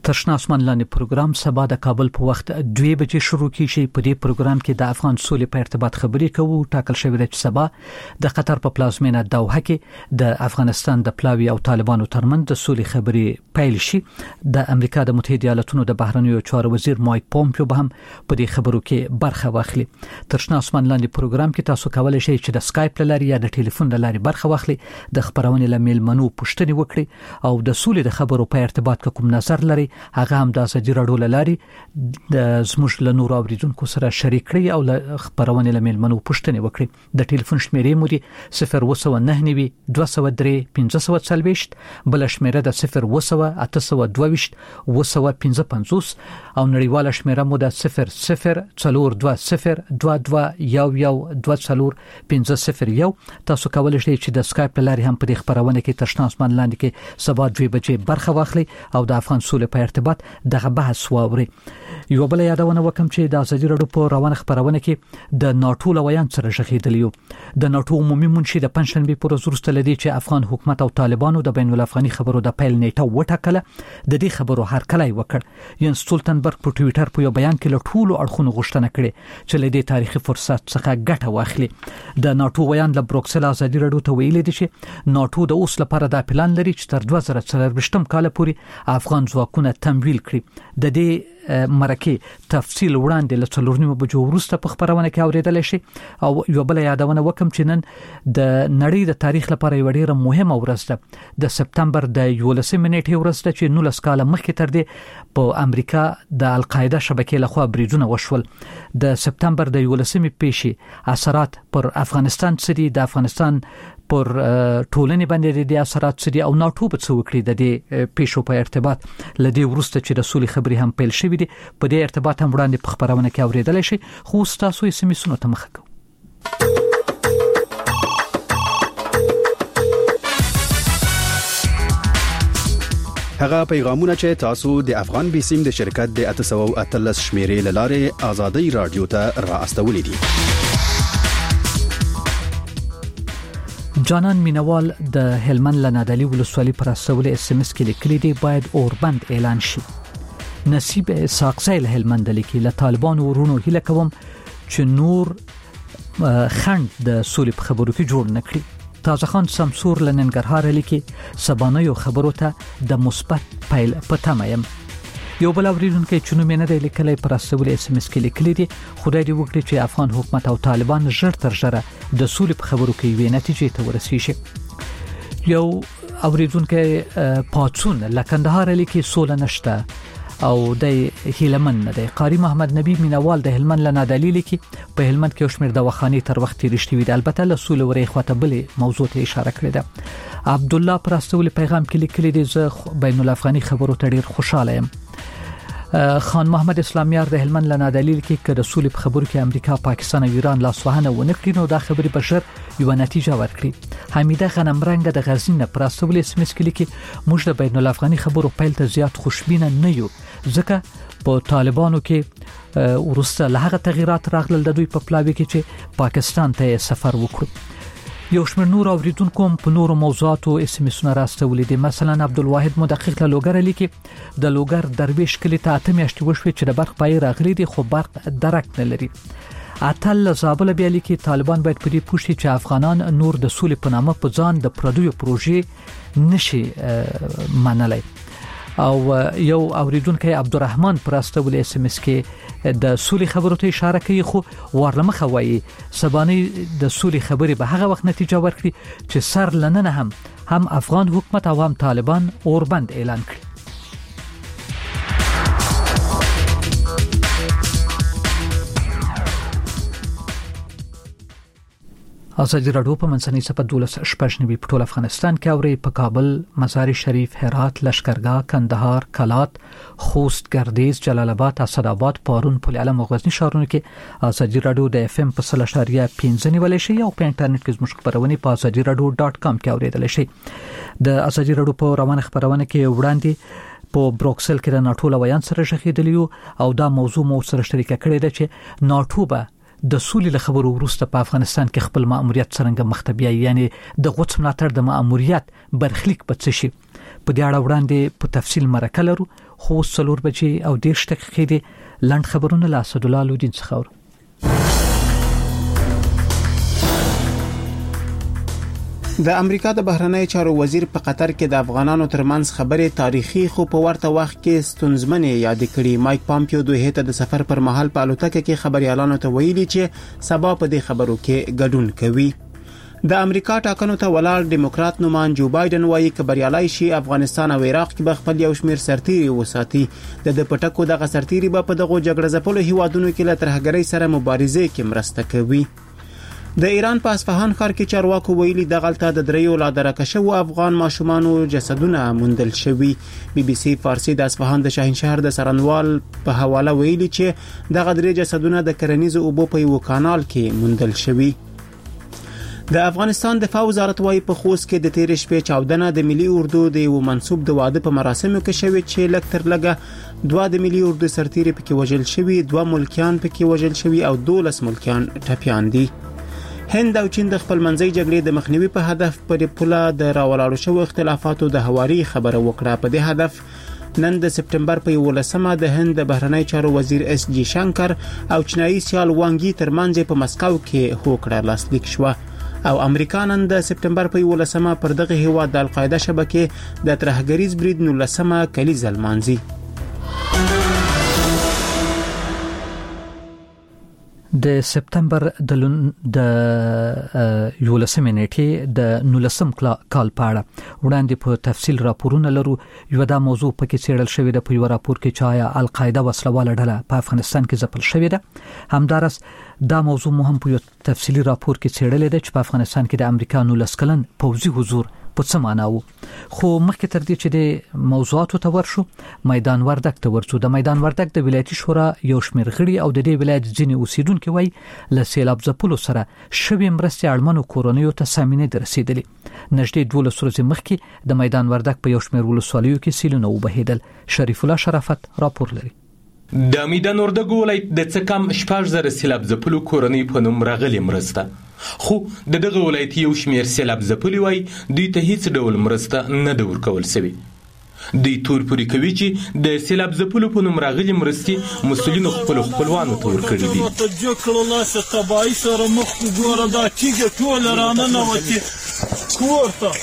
تشنا اسمان لاندې پروګرام سبا د کابل په وخت دوه بجې شروع کیږي. په دې پروګرام کې د افغان سولې په ارتباط خبرې کوو. ټاکل شوی دی چې سبا د قطر په پلازمینه دوحه کې د افغانستان د پلاوی او طالبانو ترمنځ د سولې خبرې پیل شي. د امریکا د متحده ایالاتونو د بهرنیو چارو وزیر مایک پومپیو به هم په دې خبرو کې برخه واخلي. تشنا اسمان لاندې پروګرام کې تاسو کولای شئ چې د سکایپ لاري یا د ټلیفون لاري برخه واخلي، د خبرونې لمیل منو پوښتنې وکړي او د سولې د خبرو په ارتباط کوم نظر لري هغه هم د ازادي راډیو لاري د زموږ له نور اوریدونکو سره شریک کړئ او له خبرونه لمیل منو پوښتنه وکړئ. د ټلیفون شمیرې مو دي صفر و سو نه نوي دوه سو درې پنځه سو څلويشت، بل شمیره د صفر و سو اته سو دويشت و سو پنځه پنځوس او نړیواله شمیره مو د صفر صفر څلور دوه صفر دوه دوه یو یو دوه څلور پنځه صفر یو. تاسو کولای شئ چې د سکایپ لاري هم په دې خبرونه کې تشنا اسمان لاندې کې سبا دوه بجې برخه واخلي او د افغان سولې په ارتباط دغه بحث واوري. یو بل یادونه وکم چې د ازادي راډیو په روانه خبرونه کې د ناتو لویان سره شغیدلیو. د ناتو عمومي منشي د پنځشنبه پر ورځ وروسته لدی چې افغان حکومت او طالبانو د بین الافغاني خبرو د پیل نیټه وټاکله. د دې خبرو هرکلی وکړ. ینس سټولټنبرګ په ټوئیټر په یو بیان کې له ټولو اړخونو غوښتنه کړې چې له دې تاریخي فرصت څخه ګټه واخلي. د ناتو ویان له بروکسل ازادي راډیو ته ویلي دي چې ناتو د اوس لپاره د پلان لري چې تر دوه زره څلورویشتم کال پورې افغان ځواکونه تمویل کړي. د دې مرکه تفصیل وړاندې له څلور نیمه بجو وروسته په خبرونه کې اوریدل شي. او یو بل یادونه وکم چې نن د نړۍ د تاریخ لپاره یو ډیره مهمه ورځ ده. د سپتمبر د یولسمې نیټې ورځ ده چې نولس کاله مخکې تر دې په امریکا د القاعده شبکې لخوا بریدونه وشول. د سپتمبر د یولسمې پیښې اثرات پر افغانستان سړي د افغانستان پر ټولنې باندې د اثرات سړي او ناتو په څو کړی د دې پیښو په ارتباط لدی ورسته چې د سولې خبرې هم پیل شوې دي. په دې ارتباط هم وړاندې په خبرونه کې اوریدل شي. خو تاسو یې سمې ته مخه کو. هغه پیغامونه چې تاسو د افغان بیسیم د شرکت د اته سو اتلس شمیرې لاره ازادي رادیو ته را استولې دي. جانان مینوال د هلمند لنادلی ولسوالۍ پر استول اس ام اس کې لیکلي دی باید اوربند اعلان شي. نصیب ساقزیل هلمند لیکي له طالبان ورونو هله کوم چې نور خند د سولې په خبرو کې جوړ نکړي. تازه خان سمسور لننګرهار لیکي سبانه یو خبرو ته د مثبت پیل پته مېم. یو بل اوریدونکو چې نو مینه د لیکلې پر استول اس ام اس کې لیکلي دي خدای دې وکړي چې افغان حکومت او طالبان ژر تر ژره د سولې په خبرو کې وي نتیجې ته ورسیږي. یو اوریدونکو پاتسون لکندهار لیکي سول نشته او د هلمند نه دی. قاری محمد نبی مینوال د هلمند لنادلی لیکي په هلمند کې شمیر د وخانی تر وخت رښتوي دي. البته له سولې ورې خواته بلې موضوع ته اشاره کړې ده. عبد الله پر استول پیغام کې لیکلي دي زه بین الافغاني خبرو ته ډیر خوشاله یم. خان محمد اسلامیار د هلمند لنادلی لیکي چې د سولې په خبرو کې امریکا، پاکستان او ایران لاسوهنه ونه کړي نو دا خبرې به ژر یو نتیجه ورکړي. حمیده غنمرنګ د غزنین پر استول اس ام اس کې لیکي موږ د بین الافغاني خبرو پیل ته زیات خوشبینه نه یو ځکه په طالبانو کې ورسته له هغه تغیرات راغلل د دوی په پلاوي کې چې پاکستان ته سفر وکړ. یو شمېر نور اوریدونکو په نورو موضوعاتو اس ام اسونه راستولې دي. مثلا عبدالواحد مدقق له لوګر لیکي د لوګر درویش کلی ته اته میاشتې وشوي چې د برق پای راغلي دي خو برق درک نه لري. اتل زابل بیا لیکي طالبان باید په دې پوښتنه چې افغانان نور د سولې په نامه په ځان د پردیو پروژې نشي منلای. او یو اوریدونکو عبدالرحمن پراستول اس ام اس کې د سولې خبرو ته اشاره کوي خو ورلمخه وایي سبانه د سولې خبرې به هغه وخت نتیجه ورکړي چې سر لننه هم هم افغان حکومت او هم طالبان اوربند اعلان کړي. ازادي راډیو په منځنۍ صفه دولس شپږ نوي په ټول افغانستان کې اوري په کابل، مزار شریف، هرات، لشکرګاه، کندهار، کلات، خوست، ګردیز، جلال آباد، اسداباد، پارون، پل علم او غزنی ښارونو کې ازادي راډیو د اف ام په سل اشاریه پنځه نیول شي او په انټرنیټ کې زموږ خبرونه په ازادي راډیو ډاټ کام کې اوریدل شي. د ازادي راډیو په روانه خبرونه کې وړاندې په بروکسل کې د ناتو لویان سره شخیدلیو او دا موضوع مو سره شریک کړی ده چې ناتو به د سولې له خبرو وروسته په افغانستان کې خپل مأموریت څنګه مختبیه یعنی د غوڅ ملاتړ د مأموریت برخلیک په څه شي په دې اړه وړاندې په تفصیل مرکه لرو خو څلور بجې او دېرش دقیقې دي. لاند خبرونه له اسدالله لودین څخه. د امریکا د بهرنی چارو وزیر په قطر کې د افغانانو ترمنځ خبرې تاریخي خو په ورته وخت کې ستونزمنې یاد کړې. مایک پامپیو دوی ته د سفر پر مهال په الوتکه کې خبريالانو ته ویلي چې سبا په دې خبرو کې ګډون کوي. د امریکا ټاکنو ته ولاړ دیموکرات نومان جو بایدن وایي چې بریالي شي افغانستان او عراق کې به خپل یو شمیر سرتیري وساتي. د د پټکو دغه سرتیري به په دغه جګړه ځپلو هیوادونو کې له ترهګرۍ سره مبارزه کې مرسته کوي. د ایران په اصفهان ښار کې چارواکو ویلي د غلطه د دریو لا درکه شو افغان ماشومانو جسدونه موندل شوي. بي بي سي فارسي د اصفهان د شاهنشهر د سرنوال په حواله ویلي چې دغه درې جسدونه د کرنیزو اوبو په یو کانال کې موندل شوي. د افغانستان دفاع وزارت وايي په خوست کې د تیر شپې چاودنه د ملي اردو د یو منسوب د واده په مراسمو کې شوې چې لږ تر لږه دوه د ملي اردو سرتیري پکې وژل شوي، دوه ملکیان پکې وژل شوي او دولس ملکیان ټپیان دي. هند او چین د خپل منځي جګړې د مخنیوي په هدف پر پوله د راولاړو شو اختلافاتو د هواري خبره وکړه. په دې هدف نن د سپټمبر په یولسمه د هند د بهرنی چارو وزیر اس جی شنکر او چینایي سیال وانګي ترمنځ په مسکو کې هوکړه لاسلیک شوه او امریکا نن د سپټمبر په یولسمه پر دغه هیواد د القاعده شبکې د ترهګریز برید نولسمه کلیزه لمانځي. د سپتمبر د یولسمې نیټې د نولسم کال په اړه وړاندې په تفصیل راپورونه لرو. یو دا موضوع پکې څېړل شوې ده په یو راپور کې چې آیا القاعده وسلواله ډله په افغانستان کې ځپل شوې ده. همدارس دا موضوع مهم په یو تفصیلی راپور کې څېړل ده چې په افغانستان کې د امریکا نولس کلن پوځي حضور په څه معنا و. خو مخکې تر دې چې د موضوعاتو ته ورشو میدان وردګ ته ورسو. د میدان وردګ د ولایتي شورا یو شمېر غړي او د دې ولایت ځینې اوسیدونکو وایي له سیلاب ځپلو سره شوې مرستې اړمنو کورنیو ته سامینې دررسېدلې. نږدې دولس ورځې مخکې د میدان وردګ په یو شمېر ولسوالیو کې سیلونه وبهېدل. شریف الله شرافت راپور لري. د میدان وردګ ولایت د څه کم شپږ زره سیلاب ځپلو کورنۍ په نوم راغلي مرسته، خو د دغه ولایت یو شمېر سیلاب ځپلي وایي دوی ته هیڅ ډول مرسته نه ده ورکول شوې. دوی تور پورې کوي چې د سیلاب ځپلو په نوم راغلي مرستې مسؤلینو خپلو خپلوانو ته ورکړي دي. تباهي سره مخ ګوره دا تیږه ټوله راننوتې کور ته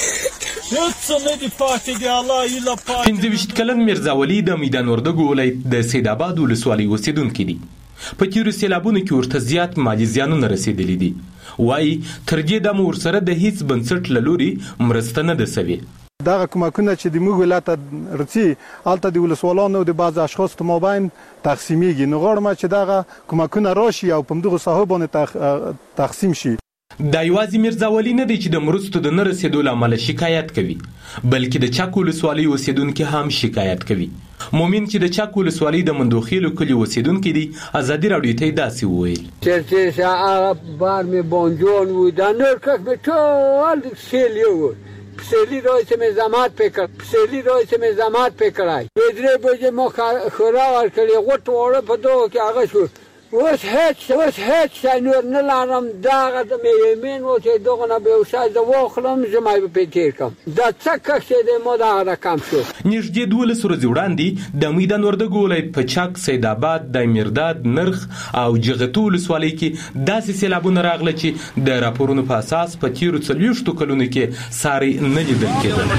پنځه ویشت کلن میرزا ولی د میدان وردګ ولایت د سید آباد ولسوالۍ اوسیدونکی دي. په تیرو سیلابونو کې ورته زیات مالي زیانونه رسیدلي دي. وایي تر دې دمه ورسره د هیڅ بنسټ له لوري مرسته نه ده سوې. دغه کومکونه چې د موږ ولایت رسي هلته د ولسوالانو د بعض اشخاص په مابین تقسیمیږي. نو غواړم چې دغه کومکونه راشي او په همدغو ساحو باندې تقسیم شي. دا یوازې میرزا ولی نه دی چې د مرستو د نه رسېدو له امله شکایت کوي، بلکې د چک ولسوالۍ اوسیدونکي هم شکایت کوي. مومن چې د چک ولسوالۍ د مندوخیلو کلي اوسیدونکی دی ازادي راډیو ته داسې وویل چې چې بار مې بونجون و دا نور کس به ټول سیلی و سیلی رئیس مزامات پکړ سیلی رئیس مزامات پکړای بدرې بجې مو خورا ورکړي غوټ وړه په دوه کې هغه شو. اوس هیڅ اوس هیڅ نور نه لرم. دغه د مې یمین و چې دغه نه به اوسه د واخلم زما به پېټیر کم دا څه کښې د مو دا رقم شو. نږدې دولس ورځې وړاندې د میدان وردګ ولایت په چک، سید آباد، د میرداد، نرخ او جغتو ولسوالۍ کې داسې سیلابونه راغله چې د راپورونو په اساس په تیرو څلوېښتو کلونو کې ساری نه لیدل کېدل.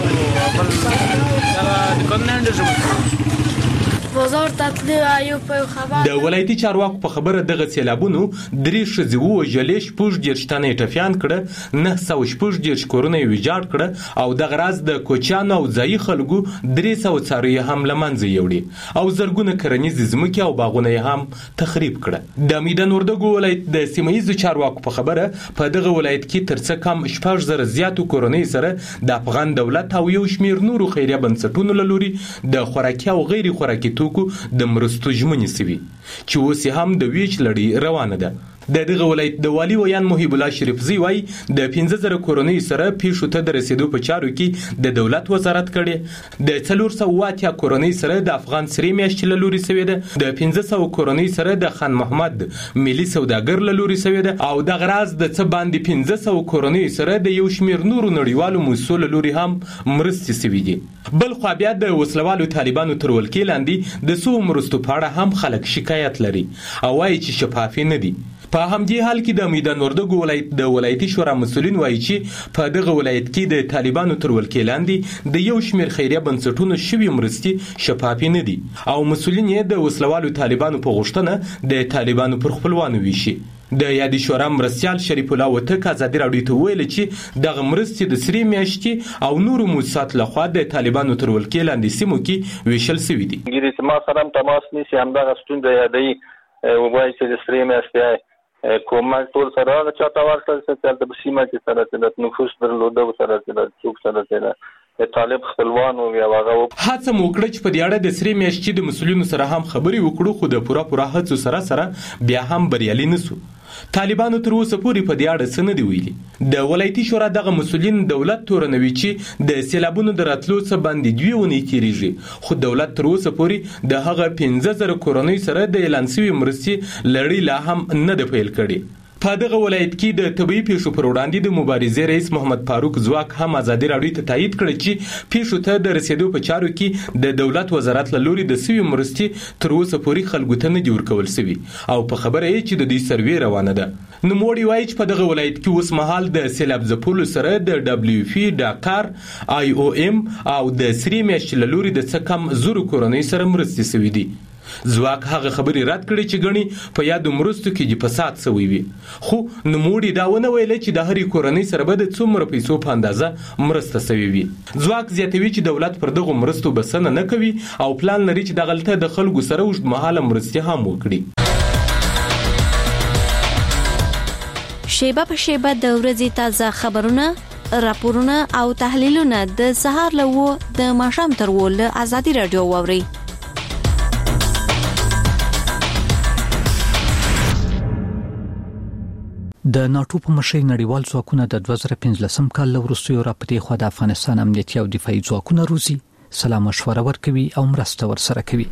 بازار تطلی ایو په خبر د ولایتي چارواکو په خبره دغه سیلابونو درې ښځې ووژلې، شپږ دېرش تنه یې ټپیان کړه، نه سوه شپږ دېرش کورونه یې ویجاړ کړه او دغه راز د کوچیانو او ځایي خلکو درې سوه څاروي هم له منځه یوړې او زرګونه کرنیزې ځمکې او باغونه یې هم تخریب کړه. د میدان وردګ ولایت د سیمه ییزو چارواکو په خبره په دغه ولایت کې تر څه کم شپږ زره زیاتو کورنۍ سره د افغان دولت او یو شمېر نورو خیریه بنسټونو له لوري د خوراکي او غیر خوراکي توکو د مرستو ژمنې سوي چې اوس هم د ویش لړۍ روانه ده. د دغه ولایت د والی ویان محب الله شریفزی وای د پنځه زره کورنۍ سره پیښو ته د رسیدو په چارو کې د دولت وزارت کړي د څلور سوه اتیا کورنۍ سره د افغان سری میاشتې له لوري سوی ده د پنځه سوه کورنۍ سره د خان محمد ملي سوداګر له لوري سوی ده او د غراز د څه باندې پنځه سوه کورنۍ سره د یو شمیر نورو نړیوالو مسؤل له لوري هم مرستې سوي دي. بل خو بیا د وسلوالو طالبانو تر ولکې لاندې د سو مرستو په اړه هم خلک شکایت لري او وايي چې شفافي نه دي. په همدې حال کې د میدان وردګو ولایت د ولایتي شورا مسؤلین وایي چې په دغه ولایت کې د طالبانو تر ولکې لاندې د یو شمیر خیریه بنسټونو شوي مرستې شفافي نه دي او مسؤلین یې د وسلوالو طالبانو په غوښتنه د طالبانو پر خپلوانو ویشي. د یادې شورا مرستیال شریف الله وتک ازادي راډیو ته ویل چې دغه مرستې د سری میاشتې او نورو موسسات لخوا د طالبانو تر ولکې لاندې سیمو کې ویشل شوي دي. ګیرې ما سره هم تماس نیسي همدغه ستونزه یادوي وایي چې د سری میاشتې کومک ټول سره چاته ورکړل چې د سیمه کې سره د نفوس درلوده سره د څوک سره د طالب خپلوانو یا هغه هڅه مو کړې چې په دې اړه د سری میاشتې د مسؤلینو سره هم خبرې وکړو خو د پوره پوره هڅو سره سره بیا هم بریالي نشو. طالبانو تر اوسه پورې په دې اړه څه نه دی ویلي. د ولایتي شورا دغه مسؤلین دولت تورنوي چې د سیلابونو د راتلو څخه باندې دوی ونی تیریږي خو دولت تر اوسه پورې د هغه پنځه زره کورنۍ سره د اعلان شوی مرستې لړۍ لا هم نه ده پیل کړې. په دغه ولایت کې د طبي پیښو پر وړاندې د مبارزې رئیس محمد فاروق ځواک هم ازادي راډیو ته تایید کړ چې پیښو ته د رسیدو په چارو کې د دولت وزارت له لوري د سوي مرستې تر اوسه پورې خلکو ته نه دي ورکول سوي او په خبره یې چې د دې سروې روانه ده. نوموړي وایي چې په دغه ولایت کې اوس مهال د سیلاب ځپلو سره د دبليو اف ډاکار آی او ام او د سری میاشتې له لوري د څه کم زرو کورنۍ سره مرستې سوي دي. ځواک هغه خبرې رد کړې چې ګڼي په یادو مرستو کې د فساد سوی وي خو نوموړي دا ونه ویل چې د هرې کورنۍ سره به د څومره پیسو په اندازه مرسته سوی وي. ځواک زیاتوي چې دولت پر دغه مرستو بسنه نه کوي او پلان لري چې دغلته د خلکو سره اوږدمهاله مرستې هم وکړي. شیبه په شیبه د ورځې تازه خبرونه راپورونه او تحلیلونه د سهار له و د ماښام تر و له ازادي راډیو واوري. د ناتو په مشرۍ نړیوال ځواکونه د دوه زره پنځلسم کال له وروستیو راپدې خوا د افغانستان امنیتي او دفاعي ځواکونه روزي سلام مشوره ورکوي او مرسته ورسره کوي.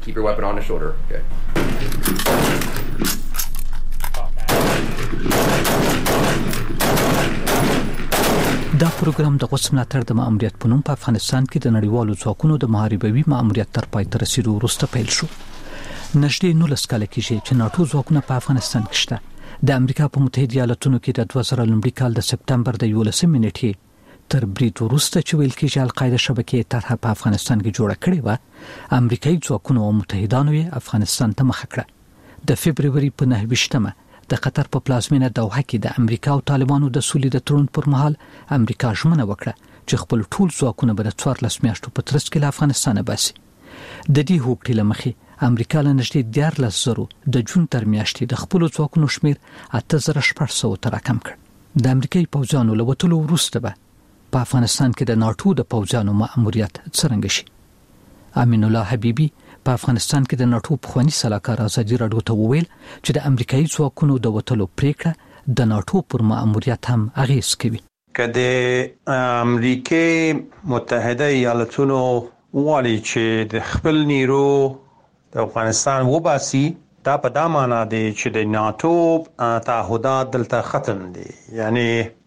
دا پروګرام د غوڅ ملاتړ د ماموریت په نوم په افغانستان کې د نړیوالو ځواکونو د محاربوي ماموریت تر پای ته رسیدو وروسته پیل شو. نږدې نولس کاله کېږي چې ناتو ځواکونه په افغانستان کې شته. د امریکا په متحده ایالاتونو کې د دوه زره لومړي کال د سپتمبر د یولسمې نیټې تر برید وروسته چې ویل کېږي القاعده شبکې طرحه په افغانستان کې جوړه کړې وه امریکایي ځواکونو او متحدانو یې افغانستان ته مخه کړه. د فبروري په نهه ویشتمه د قطر په پلازمینه دوحه کې د امریکا او طالبانو د سولې د تړون پر مهال امریکا ژمنه وکړه چې خپل ټول ځواکونه به د څوارلس میاشتو په ترڅ کې له افغانستانه باسي. د دې هوکړې له مخې امریکا له نږدې دیارلس زرو د جون تر میاشتې د خپلو ځواکونو شمیر اته زره شپږ سوه ته راکم کړ. د امریکایي پوځیانو له وتلو وروسته به په افغانستان کې د ناتو د پوځیانو مأموریت څرنګه شي. امین الله حبیبي په افغانستان کې د ناتو پخوانی سلاکار ازادي راډیو ته وویل چې د امریکایي ځواکونو د وتلو پریکړه د ناتو پر مأموریت هم اغیز کوي. که د امریکای متحده ایالاتونو والی چې د خپل نیرو د افغانستان وباسي دا په دا معنا دی چې د ناتو تعهدات دلته ختم دي یعنی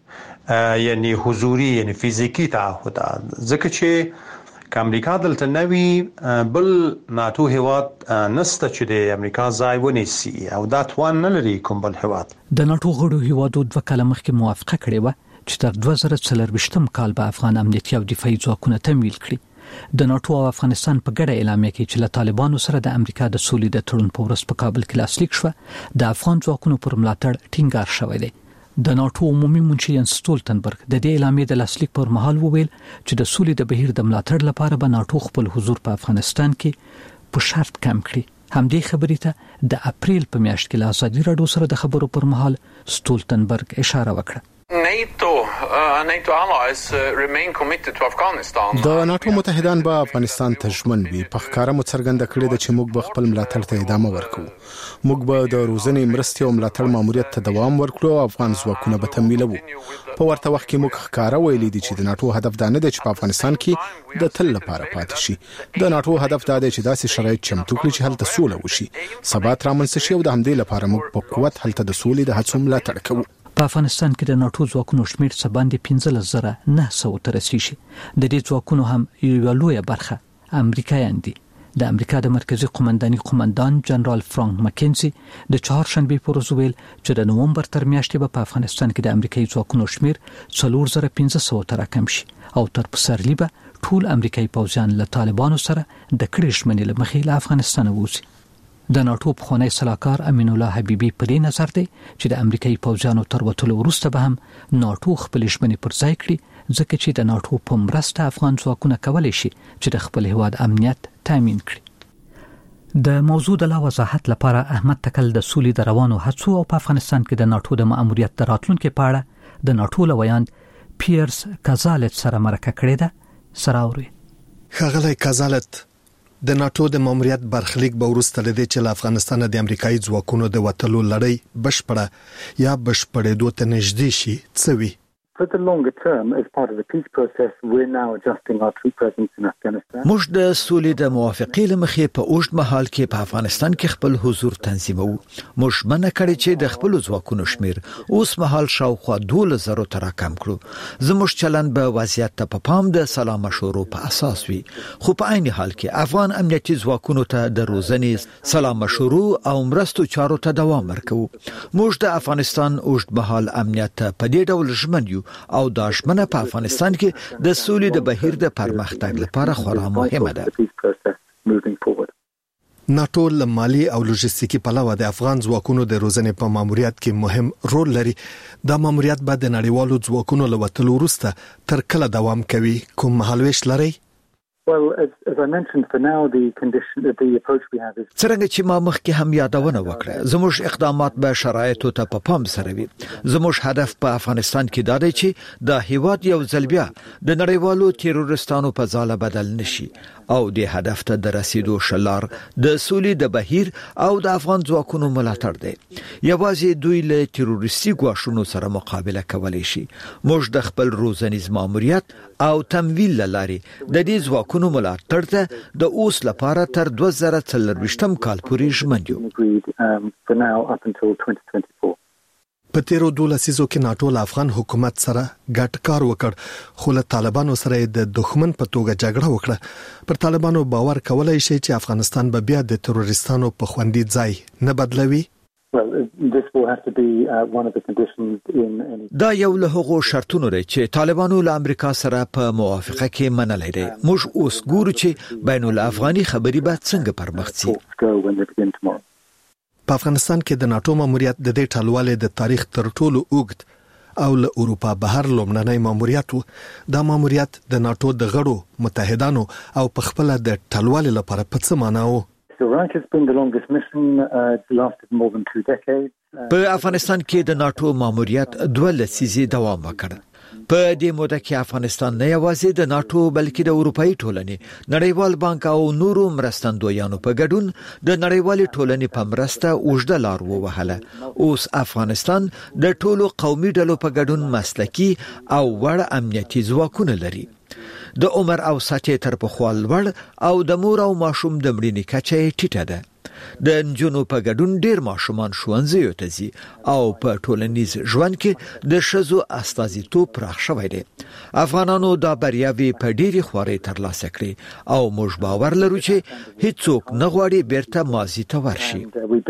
یعنی حضوري یعنی فزیکی تعهدات ځکه چې امریکا دلته نوي بل ناتو هیواد نسته چې د امریکا ځای ونیسي او دا توان نه لري کوم بل هیواد. د ناتو غړو هیوادو دوه کاله مخکې موافقه کړې وه چې تر دوه زره څلرویشتم کال به افغان امنیتي او دفاعي ځواکونه تمویل کړي. د ناتو او افغانستان په ګډه اعلامیه کې چې له طالبانو سره د امریکا د سولې د تړون په ورځ په کابل کې لاسلیک شو د افغان ځواکونو پر ملاتړ ټینګار شوی دی. د ناتو عمومي منشي ینس سټولتنبرګ د دې اعلامیې د لاسلیک پر مهال وویل چې د سولې د بهیر د ملاتړ لپاره به ناتو خپل حضور په افغانستان کې په شرط کم کړي. همدې خبرې ته د اپریل په میاشت کې له ازادي راډیو سره د خبرو پر مهال سټولتنبرګ اشاره وکړه. NATO, uh, NATO allies uh, remain committed to Afghanistan. د ناتو متحدان به افغانستان ته ژمن وي. په ښکاره مو څرګنده کړې ده چې موږ به خپل ملاتړ ته ادامه ورکوو. موږ به د روزنې مرستې او ملاتړ ماموریت ته دوام ورکړو او افغان ځواکونه به تمویلوو. په ورته وخت کې موږ ښکاره ویلي دي چې د ناتو هدف دا نه دی چې په افغانستان کې د تل لپاره پاتې شي. د ناتو هدف دا دی چې داسې شرایط چمتو کړي چې هلته سوله وشي، ثبات رامنځته شي او د همدې لپاره موږ په قوت هلته د سولې د هڅو ملاتړ کوو. په افغانستان کې د ناتو ځواکونو شمېر څه باندې پنځلس زره نه سوه ته رسیږي. د دې ځواکونو هم یوه لویه برخه امریکایان دي. د امریکا د مرکزی قومنداني قومندان جنرال فرانک مکینزي د چهارشنبه پر ورځ ویل چې د نومبر تر میاشتې به په افغانستان کې د امریکایي ځواکونو شمېر څلور زره پنځه سوه ته راکم شي او تر پسرلي به ټول امریکایي پوځیان له طالبانو سره د کړې ژمنې له مخې له افغانستانه ووځي. د ناتو پخوانی سلاکار امین الله حبیبي په دې نظر دی چې د امریکایي پوځیانو تر وتلو وروسته به هم ناتو خپل ژمنې پر ځای کړي، ځکه چې د ناتو په مرسته افغان ځواکونه کولی شي چې د خپل هیواد امنیت تامین کړي. د موضوع د لا وضاحت لپاره احمد تکل د سولې د روانو هڅو او په افغانستان کې د ناتو د ماموریت د راتلونکو په اړه د ناتو لویاند پیرس کازالت سره مرکه کړې ده. سراوري ښاغلی کازالت، د ناتو د ماموریت برخلیک به وروسته لدې چې له افغانستان د امریکایي ځواکونو د وټلو لړۍ بشپړه یا بشپړېدو ته نږدې شي څه وي؟ For the longer term, as part of the peace process, we're now adjusting our troop presence in Afghanistan. موږ د سولې د موافقې لمخې په اوږد مهال کې په افغانستان کې خپل حضور تنظیمو. موږ منع کړی چې د خپل ځواکونو شمیر اوس مهال شاوخوا دولس زره ته راکم کړو. زموږ چلند به وضعیت ته په پام د سلا مشورو په اساس وي، خو په عین حال کې افغان امنیتي ځواکونو ته د روزنې، سلا مشورو او مرستو چارو ته دوام ورکوو. موږ د افغانستان اوږد مهال امنیت په دې ډول ژمن یو او د ژمنه په افغانستان کې د سولې د بهیر د پرمختګ لپاره خورا مهمه ده. ناتو له مالی او لوجستیکي پلوه د افغان ځواکونو د روزنې په ماموریت کې مهم رول لري. دا ماموریت به د نړیوالو ځواکونو له وتلو وروسته تر کله دوام کوي؟ کوم مهالویش لري؟ Well, as, as I mentioned, for now the condition, the approach we have is. څنګه چې ما مخکې هم یادونه وکړه، زموږ اقدامات به شرایطو ته په پام سره وي. زموږ هدف په افغانستان کې دا دی چې د هیواد یو ځل بیا د نړیوالو تیرورستانو په ځاله بدل نشي او د هدف ته د رسیدو شلار د سولې د بهیر او د افغان ځواکونو ملاتړ دی. یوازې دوی له تیرورستي ګواښونو سره مقابله کولی شي. موږ د خپل روزنیز ماموریت او تمویل لاري د دې ځواکونو کوم ملاتړ ته د اوس لپاره تر دوه زره څلرویشتم کال پورې ژمن یو. په تیرو دولسیزو کې ناتو له افغان حکومت سره ګډ کار وکړ، خو له طالبانو سره د دښمن په توګه جګړه وکړه. پر طالبانو باور کولای شي چې افغانستان به بیا د تروریستانو په خوندي ځای نه بدلوي؟ Well, this will have to be uh, one of the conditions in any. دا یو له هغو شرطونو دی چې طالبانو له امریکا سره په موافقه کې منلای دي. موږ اوس ګورو چې بین الافغاني خبري به څنګه پرمخ ځي. په افغانستان کې د ناتو ماموریت د دې ټلوالې د تاریخ تر ټولو اوږد او له اروپا بهر لومړنی ماموریت و. دا ماموریت د ناتو د غړو متحدانو او په خپل د ټلوالې لپاره په څه معنا و؟ په افغانستان کې د ناتو ماموریت دوه لسیزې دوام وکړ. په دې موده کې افغانستان نه یوازې د ناتو بلکې د اروپאי ټولنې، نړیوال بانک او نورو مرستندویانو په ګډون د نړیوالې ټولنې په مرسته اوږده لار ووهله. اوس افغانستان د ټولو قومي ډلو په ګډون مسلکي او وړ امنیتي ځواکونه لري. د عمر او سطح تر پخوا لوړ او د مور او ماشوم د مړینې کچه ټیټه ده. د نجونو په ګډون ډیر ماشومان ښوونځیو ته ځي او په ټولنیز ژوند کې د ښځو استازیتوب پراخ شوی دی. افغانانو دا بریاوې په ډیرې خوارۍ ترلاسه کړې او موږ باور لرو چې هیڅوک نه غواړي بیرته ماضي ته ورشي.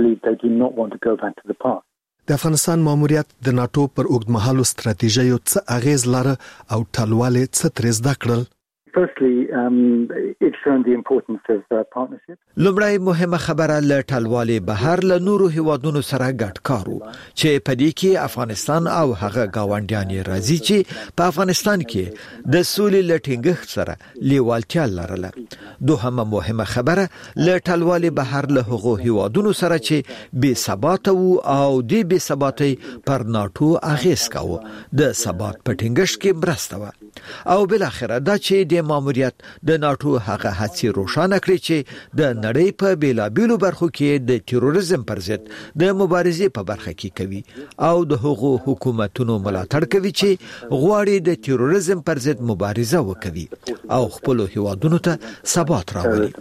د افغانستان ماموریت د ناتو پر اوږدمهالو ستراتیژیو څه اغیز لاره او ټلوالې څه ترې زده کړل؟ Firstly, um, it's shown the importance of uh, partnership. لومړی مهمه خبره ل ټلوالې بهر ل نورو هیوادونو سره ګډ کارو چې په دې کې افغانستان او هغه گاونډیان راځي چې په افغانستان کې د سولې ل ټینګښت سره لیوالتیا لرله. دوهمه مهمه خبره ل ټلوالې بهر له هغو هیوادونو سره چې بې ثبات وو او د بې ثباتۍ پر ناتو اغیز کاوه د ثبات په ټینګښت کې مرسته وه. او بل اخر دا چې د ماموریت د ناتو هغه هڅې روښانه کړې چې د نړۍ په بیلابیلو برخو کې د تروریزم پر ضد د مبارزې په برخه کې کوي او د هغو حکومتونو ملاتړ کوي چې غواړي د تروریزم پر ضد مبارزه وکړي او خپل هیوادونو ته ثبات راولي.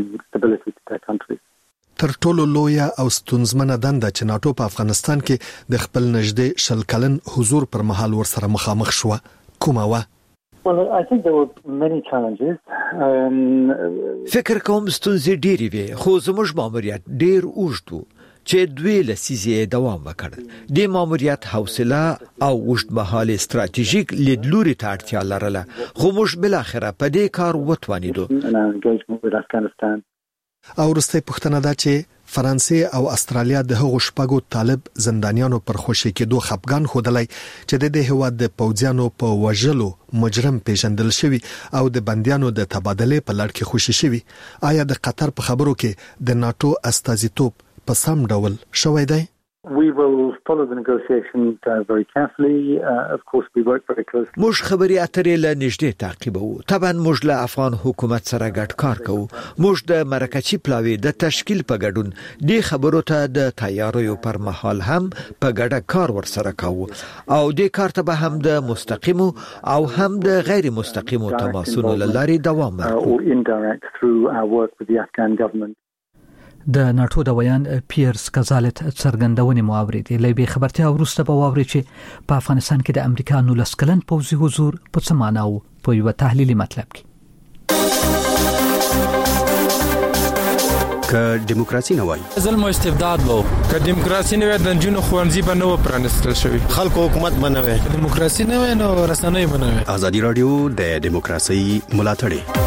تر ټولو لویه او ستونزمنه دنده چې ناتو په افغانستان کې د خپل نږدې شل کلن حضور پر مهال ورسره مخامخ شو کومه وه؟ Well, I think there were many challenges. Um, فکر کوم ستونزې ډېرې وې خو زموږ ماموریت ډېر اوږد و چې دوی لسیزې دوام وکړ. د ماموریت حوصله او اوږد مهاله ستراتیژیک لیدلوري ته اړتیا لرله خو موږ بل اخره په دې کار وتوانیدو. او وروسته پوښتنه ده چې فرانسې او استرالیا د هغو شپږو طالب زندانیانو پر خوشي کېدو خپګان خودلای چې د دې هواد د پوځیانو په وژلو مجرم پیژندل شوی او د بندیانو د تبادله په لړ کې خوشي شوی. آیا د قطر په خبرو کې د ناتو استازیتوب په سم ډول شوی دی؟ We will follow the negotiations uh, very carefully. Uh, of course, we work very closely. موږ خبري اترې له نږدې تعقیبو. طبعا موږ له افغان حکومت سره ګډ کار کوو. موږ د مرکچی پلاوی د تشکیل په ګډون د خبرو ته د تیاریو پر مهال هم په ګډه کار ورسره کوو او د کار ته به هم د مستقیمو او هم د غیر مستقیمو تماسونو لارې دوام ورکوو. Or indirect through our work with the Afghan government. د ناتو د ویان پیرس کزالت څرګندونې مو اوریدې. له بې خبرتیا وروسته به واوري چې په افغانستان کې د امریکا نولس کلن پوځي حضور په څه معنا و په یو تحلیلي مطلب کې. که دیموکراسي نه وای ظلم او استبداد وو، که دیموکراسي نه وای د جنونو خوانزي په نو پرانستل شوی، خلکو حکومت بنوي، دیموکراسي نه وای نو رسنۍ بنوي. ازادي رادیو د دیموکراسي ملاتړ.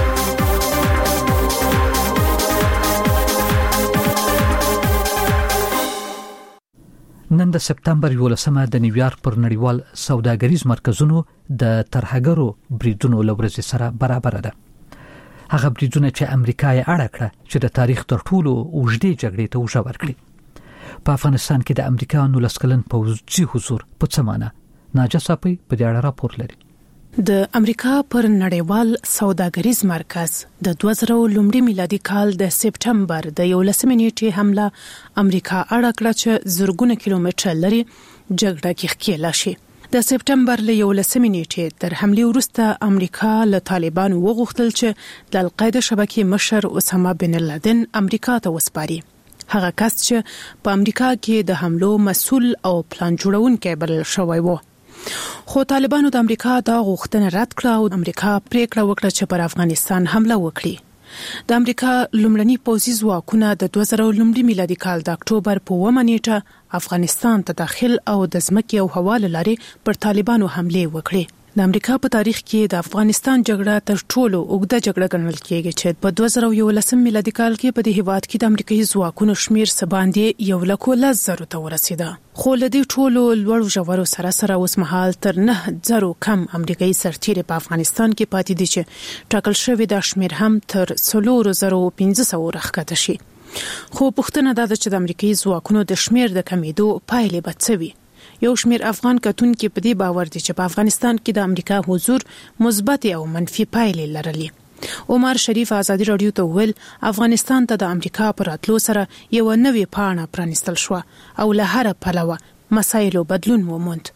نن د سپتمبر یولسمه د نیویارک پر نړیوال سوداګریز مرکزونو د ترهګرو بریدونو لورځ سره برابر ده. هغه بریدونه چې امریکا یې اړه کړه چې د تاریخ تر ټولو اوږدې جګړې ته وژه ورکړي. په افغانستان کې د امریکا نولس کلن پوځي حضور په څه معنا؟ ناجا صاحب په دې اړه راپور لري. د امریکا پر نړیوال سوداګریز مرکز د دوه زره لومړي میلادي کال د سپټمبر د یولسمې نیټې حمله امریکا اړه کړه چې زرګونه کیلومتره لري جګړه کې ښکېله شي. د سپټمبر له یولسمې نیټې تر حملې وروسته امریکا له طالبانو وغوښتل چې د القاعده شبکې مشر اسامه بن لادن امریکا ته وسپاري. هغه کس چې په امریکا کې د حملو مسؤل او پلان جوړونکی بلل شوی و. خو طالبانو د امریکا دا غوښتنه رد کړه او امریکا پریکړه وکړه چې پر افغانستان حمله وکړي. د امریکا لومړني پوځي ځواکونه د دوه زره لومړي میلادي کال د اکتوبر په اوومه نیټه افغانستان ته داخل او د ځمکې او هوا له لارې پر طالبانو حمله وکړي. د امریکا په تاریخ کې د افغانستان جګړه تر ټولو اوږده جګړه ګڼل کېږي چې په دوه زره یولسم میلادي کال کې په دې هیواد کې د امریکایي ځواکونو شمیر سباندې یو لک لس زرو ته ورسېده. خو له دې ټولو لوړو ژورو سره سره اوس مهال تر نه زرو کم امریکایي سرتیري په افغانستان کې پاتې دي چې ټاکل شوی دا شمیر هم تر څلور زره پنځه سوه راښکته شي. خو پوښتنه دا ده چې د امریکایي ځواکونو د شمیر د کمیدو پایلې به څه وي؟ یو شمیر افغان کتونکو په دې باور دي چې په افغانستان کې د امریکا حضور مثبت او منفي پایلې لرلي. عمر شریف ازادي رادیو ته ویل افغانستان ته د امریکا پر راتلو سره یو نوې پاڼه پرانستل شو او له هر پلوه مسایلو بدلون وموند.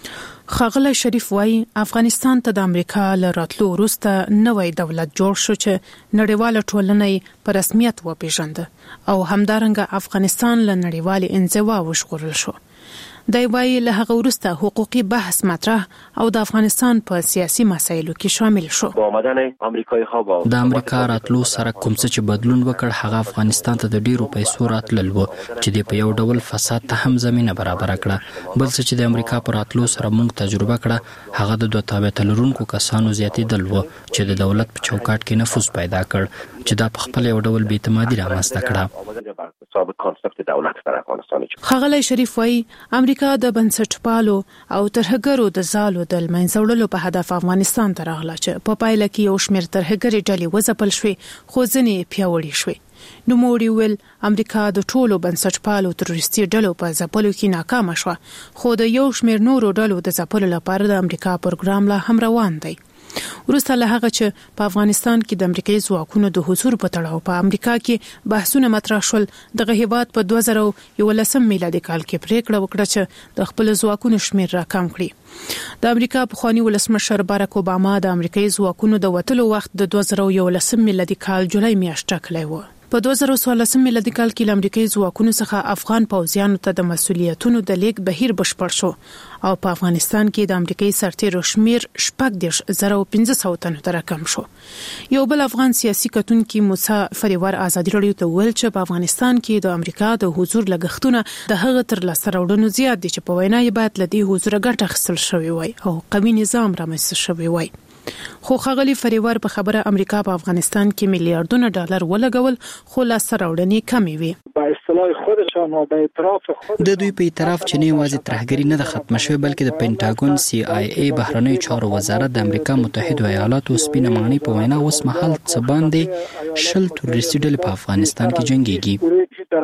خاغلی شریف وايي افغانستان ته د امریکا له راتلو وروسته نوې دولت جوړ شو چې نړیواله ټولنه په رسمیت وپیژنده او همدارنګه افغانستان له نړیوالې انزوا وژغورل شو. د وایي له هغه وروسته حقوقي بحث مطرح او د افغانستان په سیاسي مسایلو کې شامل شو. د امریکا راتلو سره کوم څه چې بدلون وکړ هغه افغانستان ته د ډیرو پیسو راتلل و چې د په یو ډول فساد ته هم زمينه برابر کړه. بل څه چې د امریکا پر راتلو سره موږ تجربه کړه هغه د دوه تابعیت لرونکو کسانو زیاتېدل و چې د دولت په چوکاټ کې نفوذ پیدا کړ چې دا په خپل یو ډول بې اعتمادي رامنځته کړه. ثابت کانسپت دولت در افغانستان. ښاغلی شریف وايي امریکا د بنسټپالو او ترهګرو د زالو د منځوړلو په هدف افغانستان ته راغله چې په پایله کې یو شمېر ترهګري ډلې وځپل شوې خو ځینې پیاوړې شوې. نو موړي ویل امریکا د ټولو بنسټپالو تروریستي ډلو په ځپلو کې ناکامه شوه خو د یو شمېر نورو ډلو د ځپلو لپاره د امریکا پروګرام لا هم روان دی. وروسته له هغه چې په افغانستان کې د امریکایي ځواکونو د حضور په تړاو په امریکا کې بحثونه مطرح شول دغه هیواد په دوه زره یولسم میلادي کال کې پریکړه وکړه چې د خپل ځواکونو شمیر راکم کړي. د امریکا پخوانی ولسمشر باراک اوباما د امریکایي ځواکونو د وټلو وخت د دوه زره یولسم میلادي کال جولای میاشت ټاکلی و. په دوه زره څوارلسم میلادي کال کې د امریکایي ځواکونو څخه افغان پوځیانو ته د مسؤلیتونو د لیک بهیر بشپړ شو او په افغانستان کې د امریکایي سرتیرو شمیر شپږ دېرش زره او پنځه سوه تنو ته راکم شو. یو بل افغان سیاسي کتونکي موسی فریور ازادي راډیو ته ویل چې په افغانستان کې د امریکا د حضور لګښتونه د هغه تر لاسته راوړنو زیات دي چې په وینا یې باید له دې حضور ګټه اخیستل شوی وای او قوي نظام رامنځته شوی وای. خو ښاغلی فریور په خبره امریکا په افغانستان کې میلیارډونه ډالر ولګول خو لاسته راوړنې کمې وي. په اصطلاح خودشان او په اعتراف خود د دوی په اعتراف چې نه یوازې ترهګري نه د ختمه شوې بلکې د پینټاګون سی آی ای بهرنی چارو وزارت د امریکا متحده ایالاتو سپینه مانی په وینا اوس مهال څه باندې شل تروریستي ډلې په افغانستان کې جنگيږي.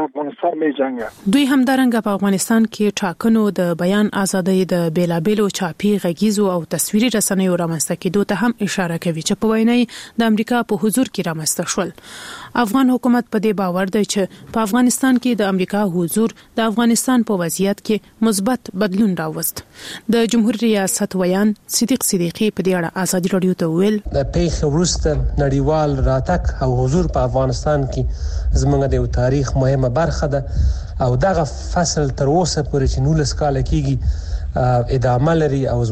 دوی همدارنګه په افغانستان کې ټاکنو د بیان ازادۍ د بیلابېلو چاپی غږیزو او تصویري رسنیو رامنځته کېدو ته هم اشاره کوي چې په وینا د امریکا په حضور کې رامنځته شول. افغان حکومت په دې باور دی چې په افغانستان کې د امریکا حضور د افغانستان په وضعیت کې مثبت بدلون راوست. د جمهور ریاست ویان صدیق صدیقی په دې اړه ازادي راډیو ته ویل د پیښې وروسته نړیوال راتګ او حضور په افغانستان کې زموږ د تاریخ مهمه برخه ده او دغه فصل تر اوسه پورې چې نولس کال کېږي ادامه لري او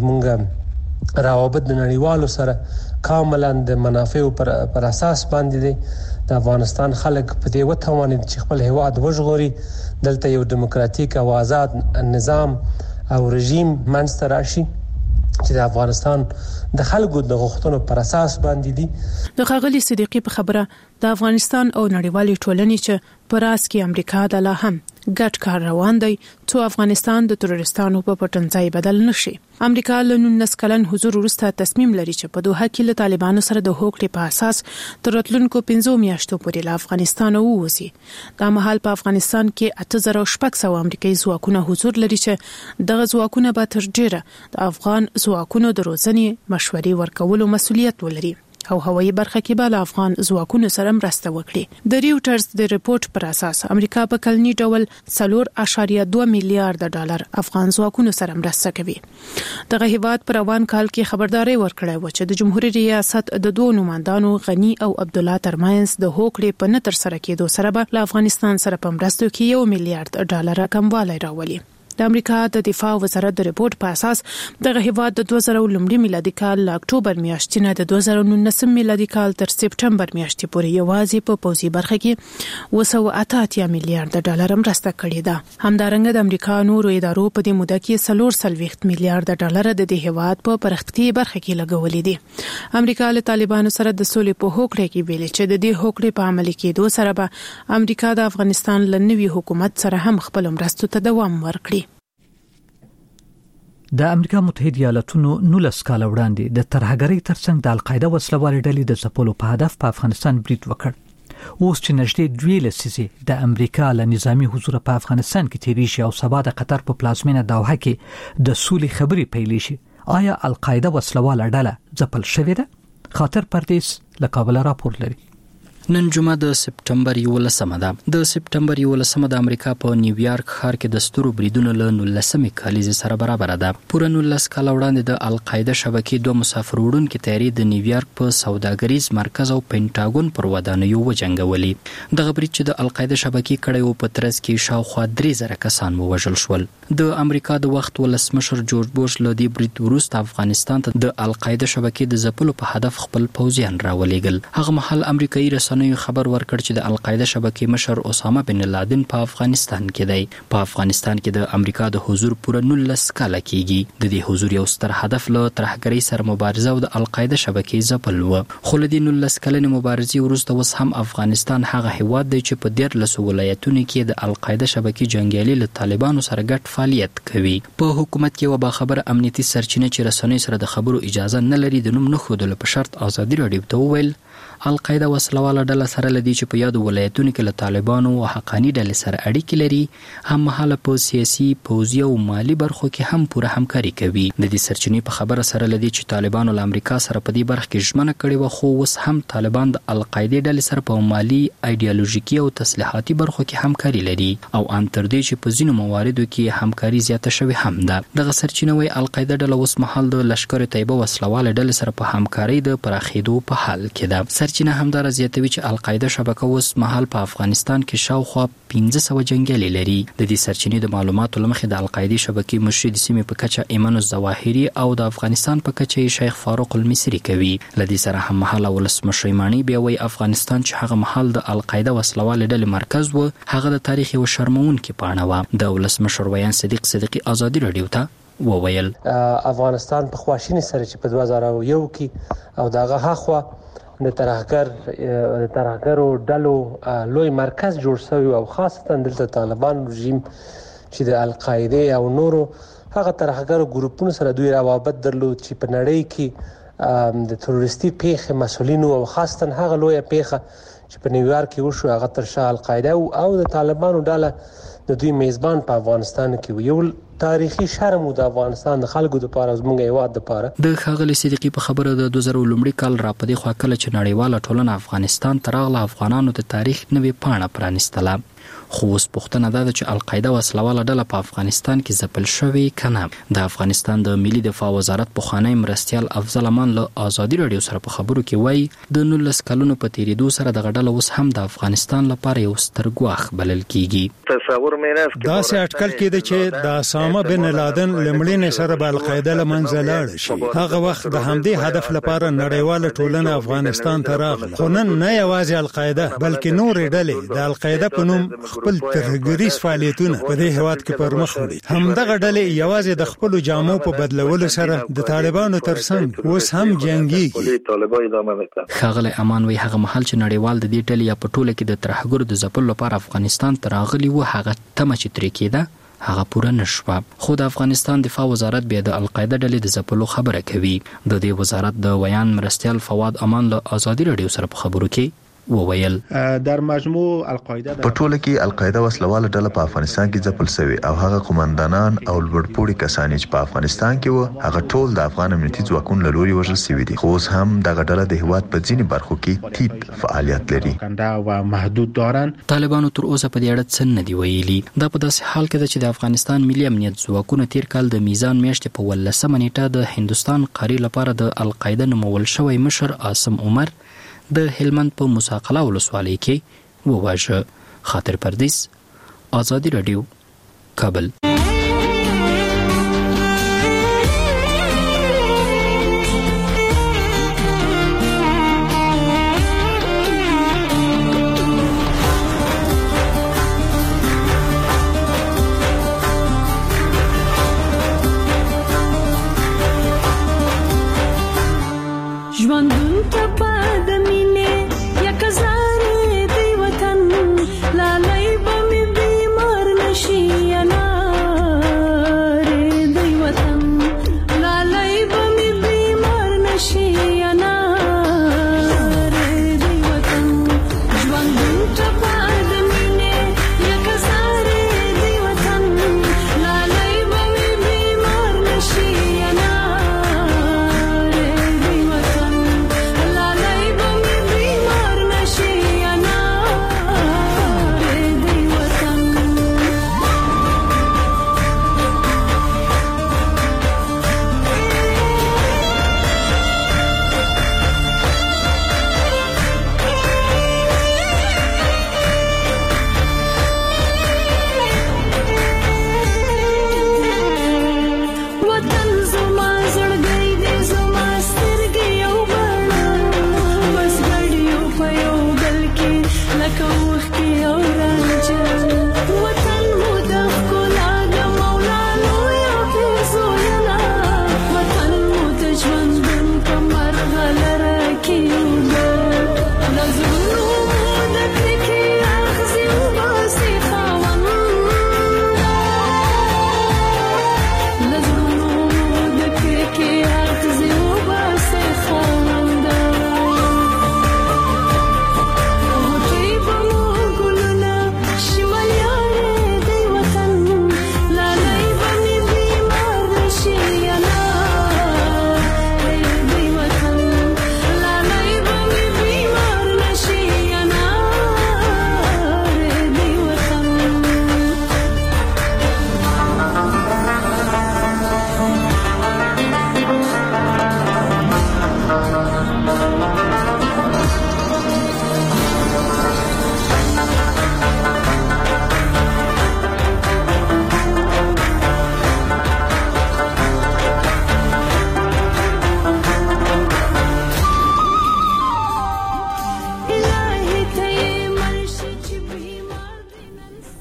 زموږ روابط د نړیوالو سره کاملا د منافعو پر, پر اساس باندې دي. د افغانستان خلک په دې وتوانید چې خپل هیواد وژغوري دلته یو دیموکراتیک او آزاد نظام او رژیم منځته راشي چې د افغانستان د خلکو د غوښتنو پر اساس باندې دي. د ښاغلي صدیقی په خبره د افغانستان او نړیوالې ټولنې چې په راس کې امریکا د لا هم ګډ کار روان دی څو افغانستان د تروریستانو په پټنځای بدل نشي. امریکا له نولس کلن حضور وروسته تصمیم لري چې په دوحه کې له طالبانو سره د هوکړې په اساس تر راتلونکو پنځو میاشتو پورې له افغانستان ووځي. دا مهال په افغانستان کې اته زره شپږ سوه امریکایي ځواکونه حضور لري چې دغه ځواکونه به تر ډیره د افغان ځواکونو د روزنې مشورې ورکولو مسؤلیت ولري او هوایي برخه کې به له افغان ځواکونو سره مرسته وکړي. د ریوټرز د ریپورت پر اساس امریکا په کلنی ډول څلور اعشاریه دوه میلیارډ ډالر افغان ځواکونو سره مرسته کوي. دغه هیواد پر روان کال کې خبرداري ورکړې و چې د جمهوریت ریاست د دوه نمائندانو غنی او عبد الله ترمنځ د هوکړې په نتر سره کېدو سره به له افغانستان سره په مرستو کې یو میلیارډ ډالر کموالی راولي. د امریکا د دفاع وزارت د ریپورت په اساس دغه هیواد د دوه زره لومړي میلادي کال له اکتوبر میاشتې نه د دوه زره نولسم میلادي کال تر سپټمبر میاشتې پورې یوازې په پوځي برخه کې اوه سوه اته اتیا میلیارډ ډالر مرسته کړې ده. همدارنګه د امریکا نورو ادارو په دې موده کې څلور څلوېښت میلیارډ ډالر د دې هیواد په پرمختیايي برخه کې لګولې دي. امریکا له طالبانو سره د سولې په هوکړه کې ویلي چې د دې هوکړې په عملي کېدو سره به امریکا د افغانستان له نوي حکومت سره هم خپل مرستو ته دوام ورکړي. د امریکا متحده ایالاتونو نولس کال وړاندې د ترهګرۍ ترڅنګ د القاعده وسلوالې ډلې د ځپلو په هدف په افغانستان برید وکړ. اوس چې نږدې دوه لسیزې د امریکا له نظامی حضور په افغانستان کې تیریږي او سبا د قطر په پلازمینه دوحه کې د سولې خبرې پیلې شي، آیا القاعده وسلواله ډله ځپل شوې ده؟ خاطر پردیس له کابل راپور لري. نن جمعه د سپټمبر یولسمه ده د سپټمبر یولسمه د امریکا په نیویارک ښار کې د سترو بریدونو له نولسمې کلیزې سره برابر ده. پوره نولس کاله وړاندې د القاعده شبکې دوه مسافر وړونکي تیاري د نیویارک په سوداګریز مرکز او پینټاګون پر ودانیو وجنګولې. دغه برید چې د القاعده شبکې کړی و په ترڅ کې شاوخوا درې زره کسان ووژل شول. د امریکا د وخت ولسمشر جورج بوش له دې برید وروسته افغانستان ته د القاعده شبکې د ځپلو په هدف خپل پوځیان راولېږل. هغه مهال امریکایي رسنیو خبر ورکړ چې د القاعده شبکې مشر اسامه بن لادن په افغانستان کې دی. په افغانستان کې د امریکا د حضور پوره نولس کاله کېږي. د دې حضور یو ستر هدف له ترهګرۍ سره مبارزه او د القاعده شبکې ځپل و. خو له دې نولس کلنې مبارزې وروسته اوس هم افغانستان هغه هیواد دی چې په دیارلسو ولایتونو کې د القاعده شبکې جنګیالي له طالبانو سره ګډ فعالیت کوي. په حکومت کې یوه باخبره امنیتي سرچینه چې رسنیو سره د خبرو اجازه نه لري د نوم نه ښودلو په شرط ازادي راډیو ته وویل القاعده وسلواله ډله سره لدی چې په یادو ولایتونو کې له طالبانو او حقانی ډلې سره اړیکې لري هم مهاله په سیاسي پوځي او مالی برخو کې هم پوره همکاري کوي. د دې سرچینې په خبره سره لدی چې طالبانو له امریکا سره په دې برخه کې ژمنه کړې و خو اوس هم طالبان د القاعده ډلې سره په مالی ایډیالوژیکي او تسلیحاتي برخو کې همکاري لري او ان تر دې چې په ځینو مواردو کې همکاري زیاته شوې هم ده. دغه سرچینه وی القاعده ډله اوس مهال د لشکر طیبه وسلواله ډلې سره په همکاري د پراخېدو په حال کې ده. سرچینه همدار زیاتوي چې القاعده شبکه اوس مهال په افغانستان کې شاوخوا پنځه سوه جنګیالي لري. د دې سرچینې د معلوماتو له مخې د القاعده شبکې مشري د سیمې په کچه ایمن الظواهري او د افغانستان په کچه شیخ فاروق المصري کوي. له دې سره هم مهال ولسمشر مانی بیا وایي افغانستان چې هغه مهال د القاعده وسلواله ډلې مرکز و هغه د تاریخ یو شرمونکې پاڼه وه. د ولسمشر ویان صدیق صدیقي ازادي راډیو ته وویل افغانستان په خواشینی سره چې په دوه زره یو کې او دغه هاخوا د ترهګر د ترهګرو ډلو لوی مرکز جوړ شوی او خاصتا دلته طالبان رژیم چې د القاعده او نورو هغه ترهګرو ګروپونو سره دوی روابط درلود چې په نړۍ کې د تروریستي پیښې مسولینو او خاصتا هغه لوی پیښه چې په نیویارک کې وشو هغه تر شا القاعده او د طالبانو ډله د دوی میزبان په افغانستان کې یو تاریخي شرم د افغانستان د خلکو لپاره زموږ هیواد لپاره. د ښاغلي صدیقي په خبره د دوه زره لومړي کال را پدې خوا کله چې نړیواله ټولنه افغانستان ته راغله افغانانو ته تاریخ نوې پاڼه پرانستله. خو اوس پوښتنه ده چې القاعده وسلواله ډله په افغانستان کې ځپل شوې که نه. د افغانستان د ملي دفاع وزارت پخوانی مرستیال افضل امان له ازادي راډیو سره په خبرو کې وایي د نولس کلونو په تېرېدو سره دغه ډله اوس هم د افغانستان لپاره یو ستر ګواښ بلل کېږي. داسې اټکل کېده چې د اسامه بن لادن لمړینې سره به القاعده له منځه لاړه شي. هغه وخت د همدې هدف لپاره نړیواله ټولنه افغانستان ته راغله. خو نن نه یوازې القاعده بلکې نورې ډلې د القاعده په نوم خپل ترهګریز فعالیتونه په دې هیواد کې پر مخ وړي. همدغه ډلې یوازې د خپلو جامو په بدلولو سره د طالبانو ترڅنګ اوس هم جنګي. ښاغلی امان وی هغه مهال چې نړیوال د دې ډلې یا په ټوله کې د ترهګرو د ځپلو لپاره افغانستان ته راغلي و هغه تمه چې ترې کېده هغه پوره نشوه. خو د افغانستان دفاع وزارت بیا د القاعده ډلې د ځپلو خبره کوي. د دې وزارت د ویان مرستیال فواد امان له ازادي راډیو سره په خبرو کې وویل در مجموع القاعده په ټوله کې القاعده وسلواله ډله په افغانستان کې ځپل شوی او هغه قومندانان او لوړپوړي کسان چې په افغانستان کې وو هغه ټول د افغان امنیتي ځواکونو له لوري وژل شوي دي. خو اوس هم دغه ډله د هیواد په ځینې برخو کې ټیټ فعالیت لري او محدود دارن. طالبانو تر اوسه په دې اړه څه نه دي ویلي. دا په داسې حال کې ده چې د افغانستان ملي امنیت ځواکونو تیر کال د میزان میاشتې په ولسمه نیټه د هندوستان قاري لپاره د القاعده نومول شوی مشر عاصم عمر د هلمند په مساقله ولسوالۍ کې وواژه. خاطر پردیس ازادي راډیو کابل.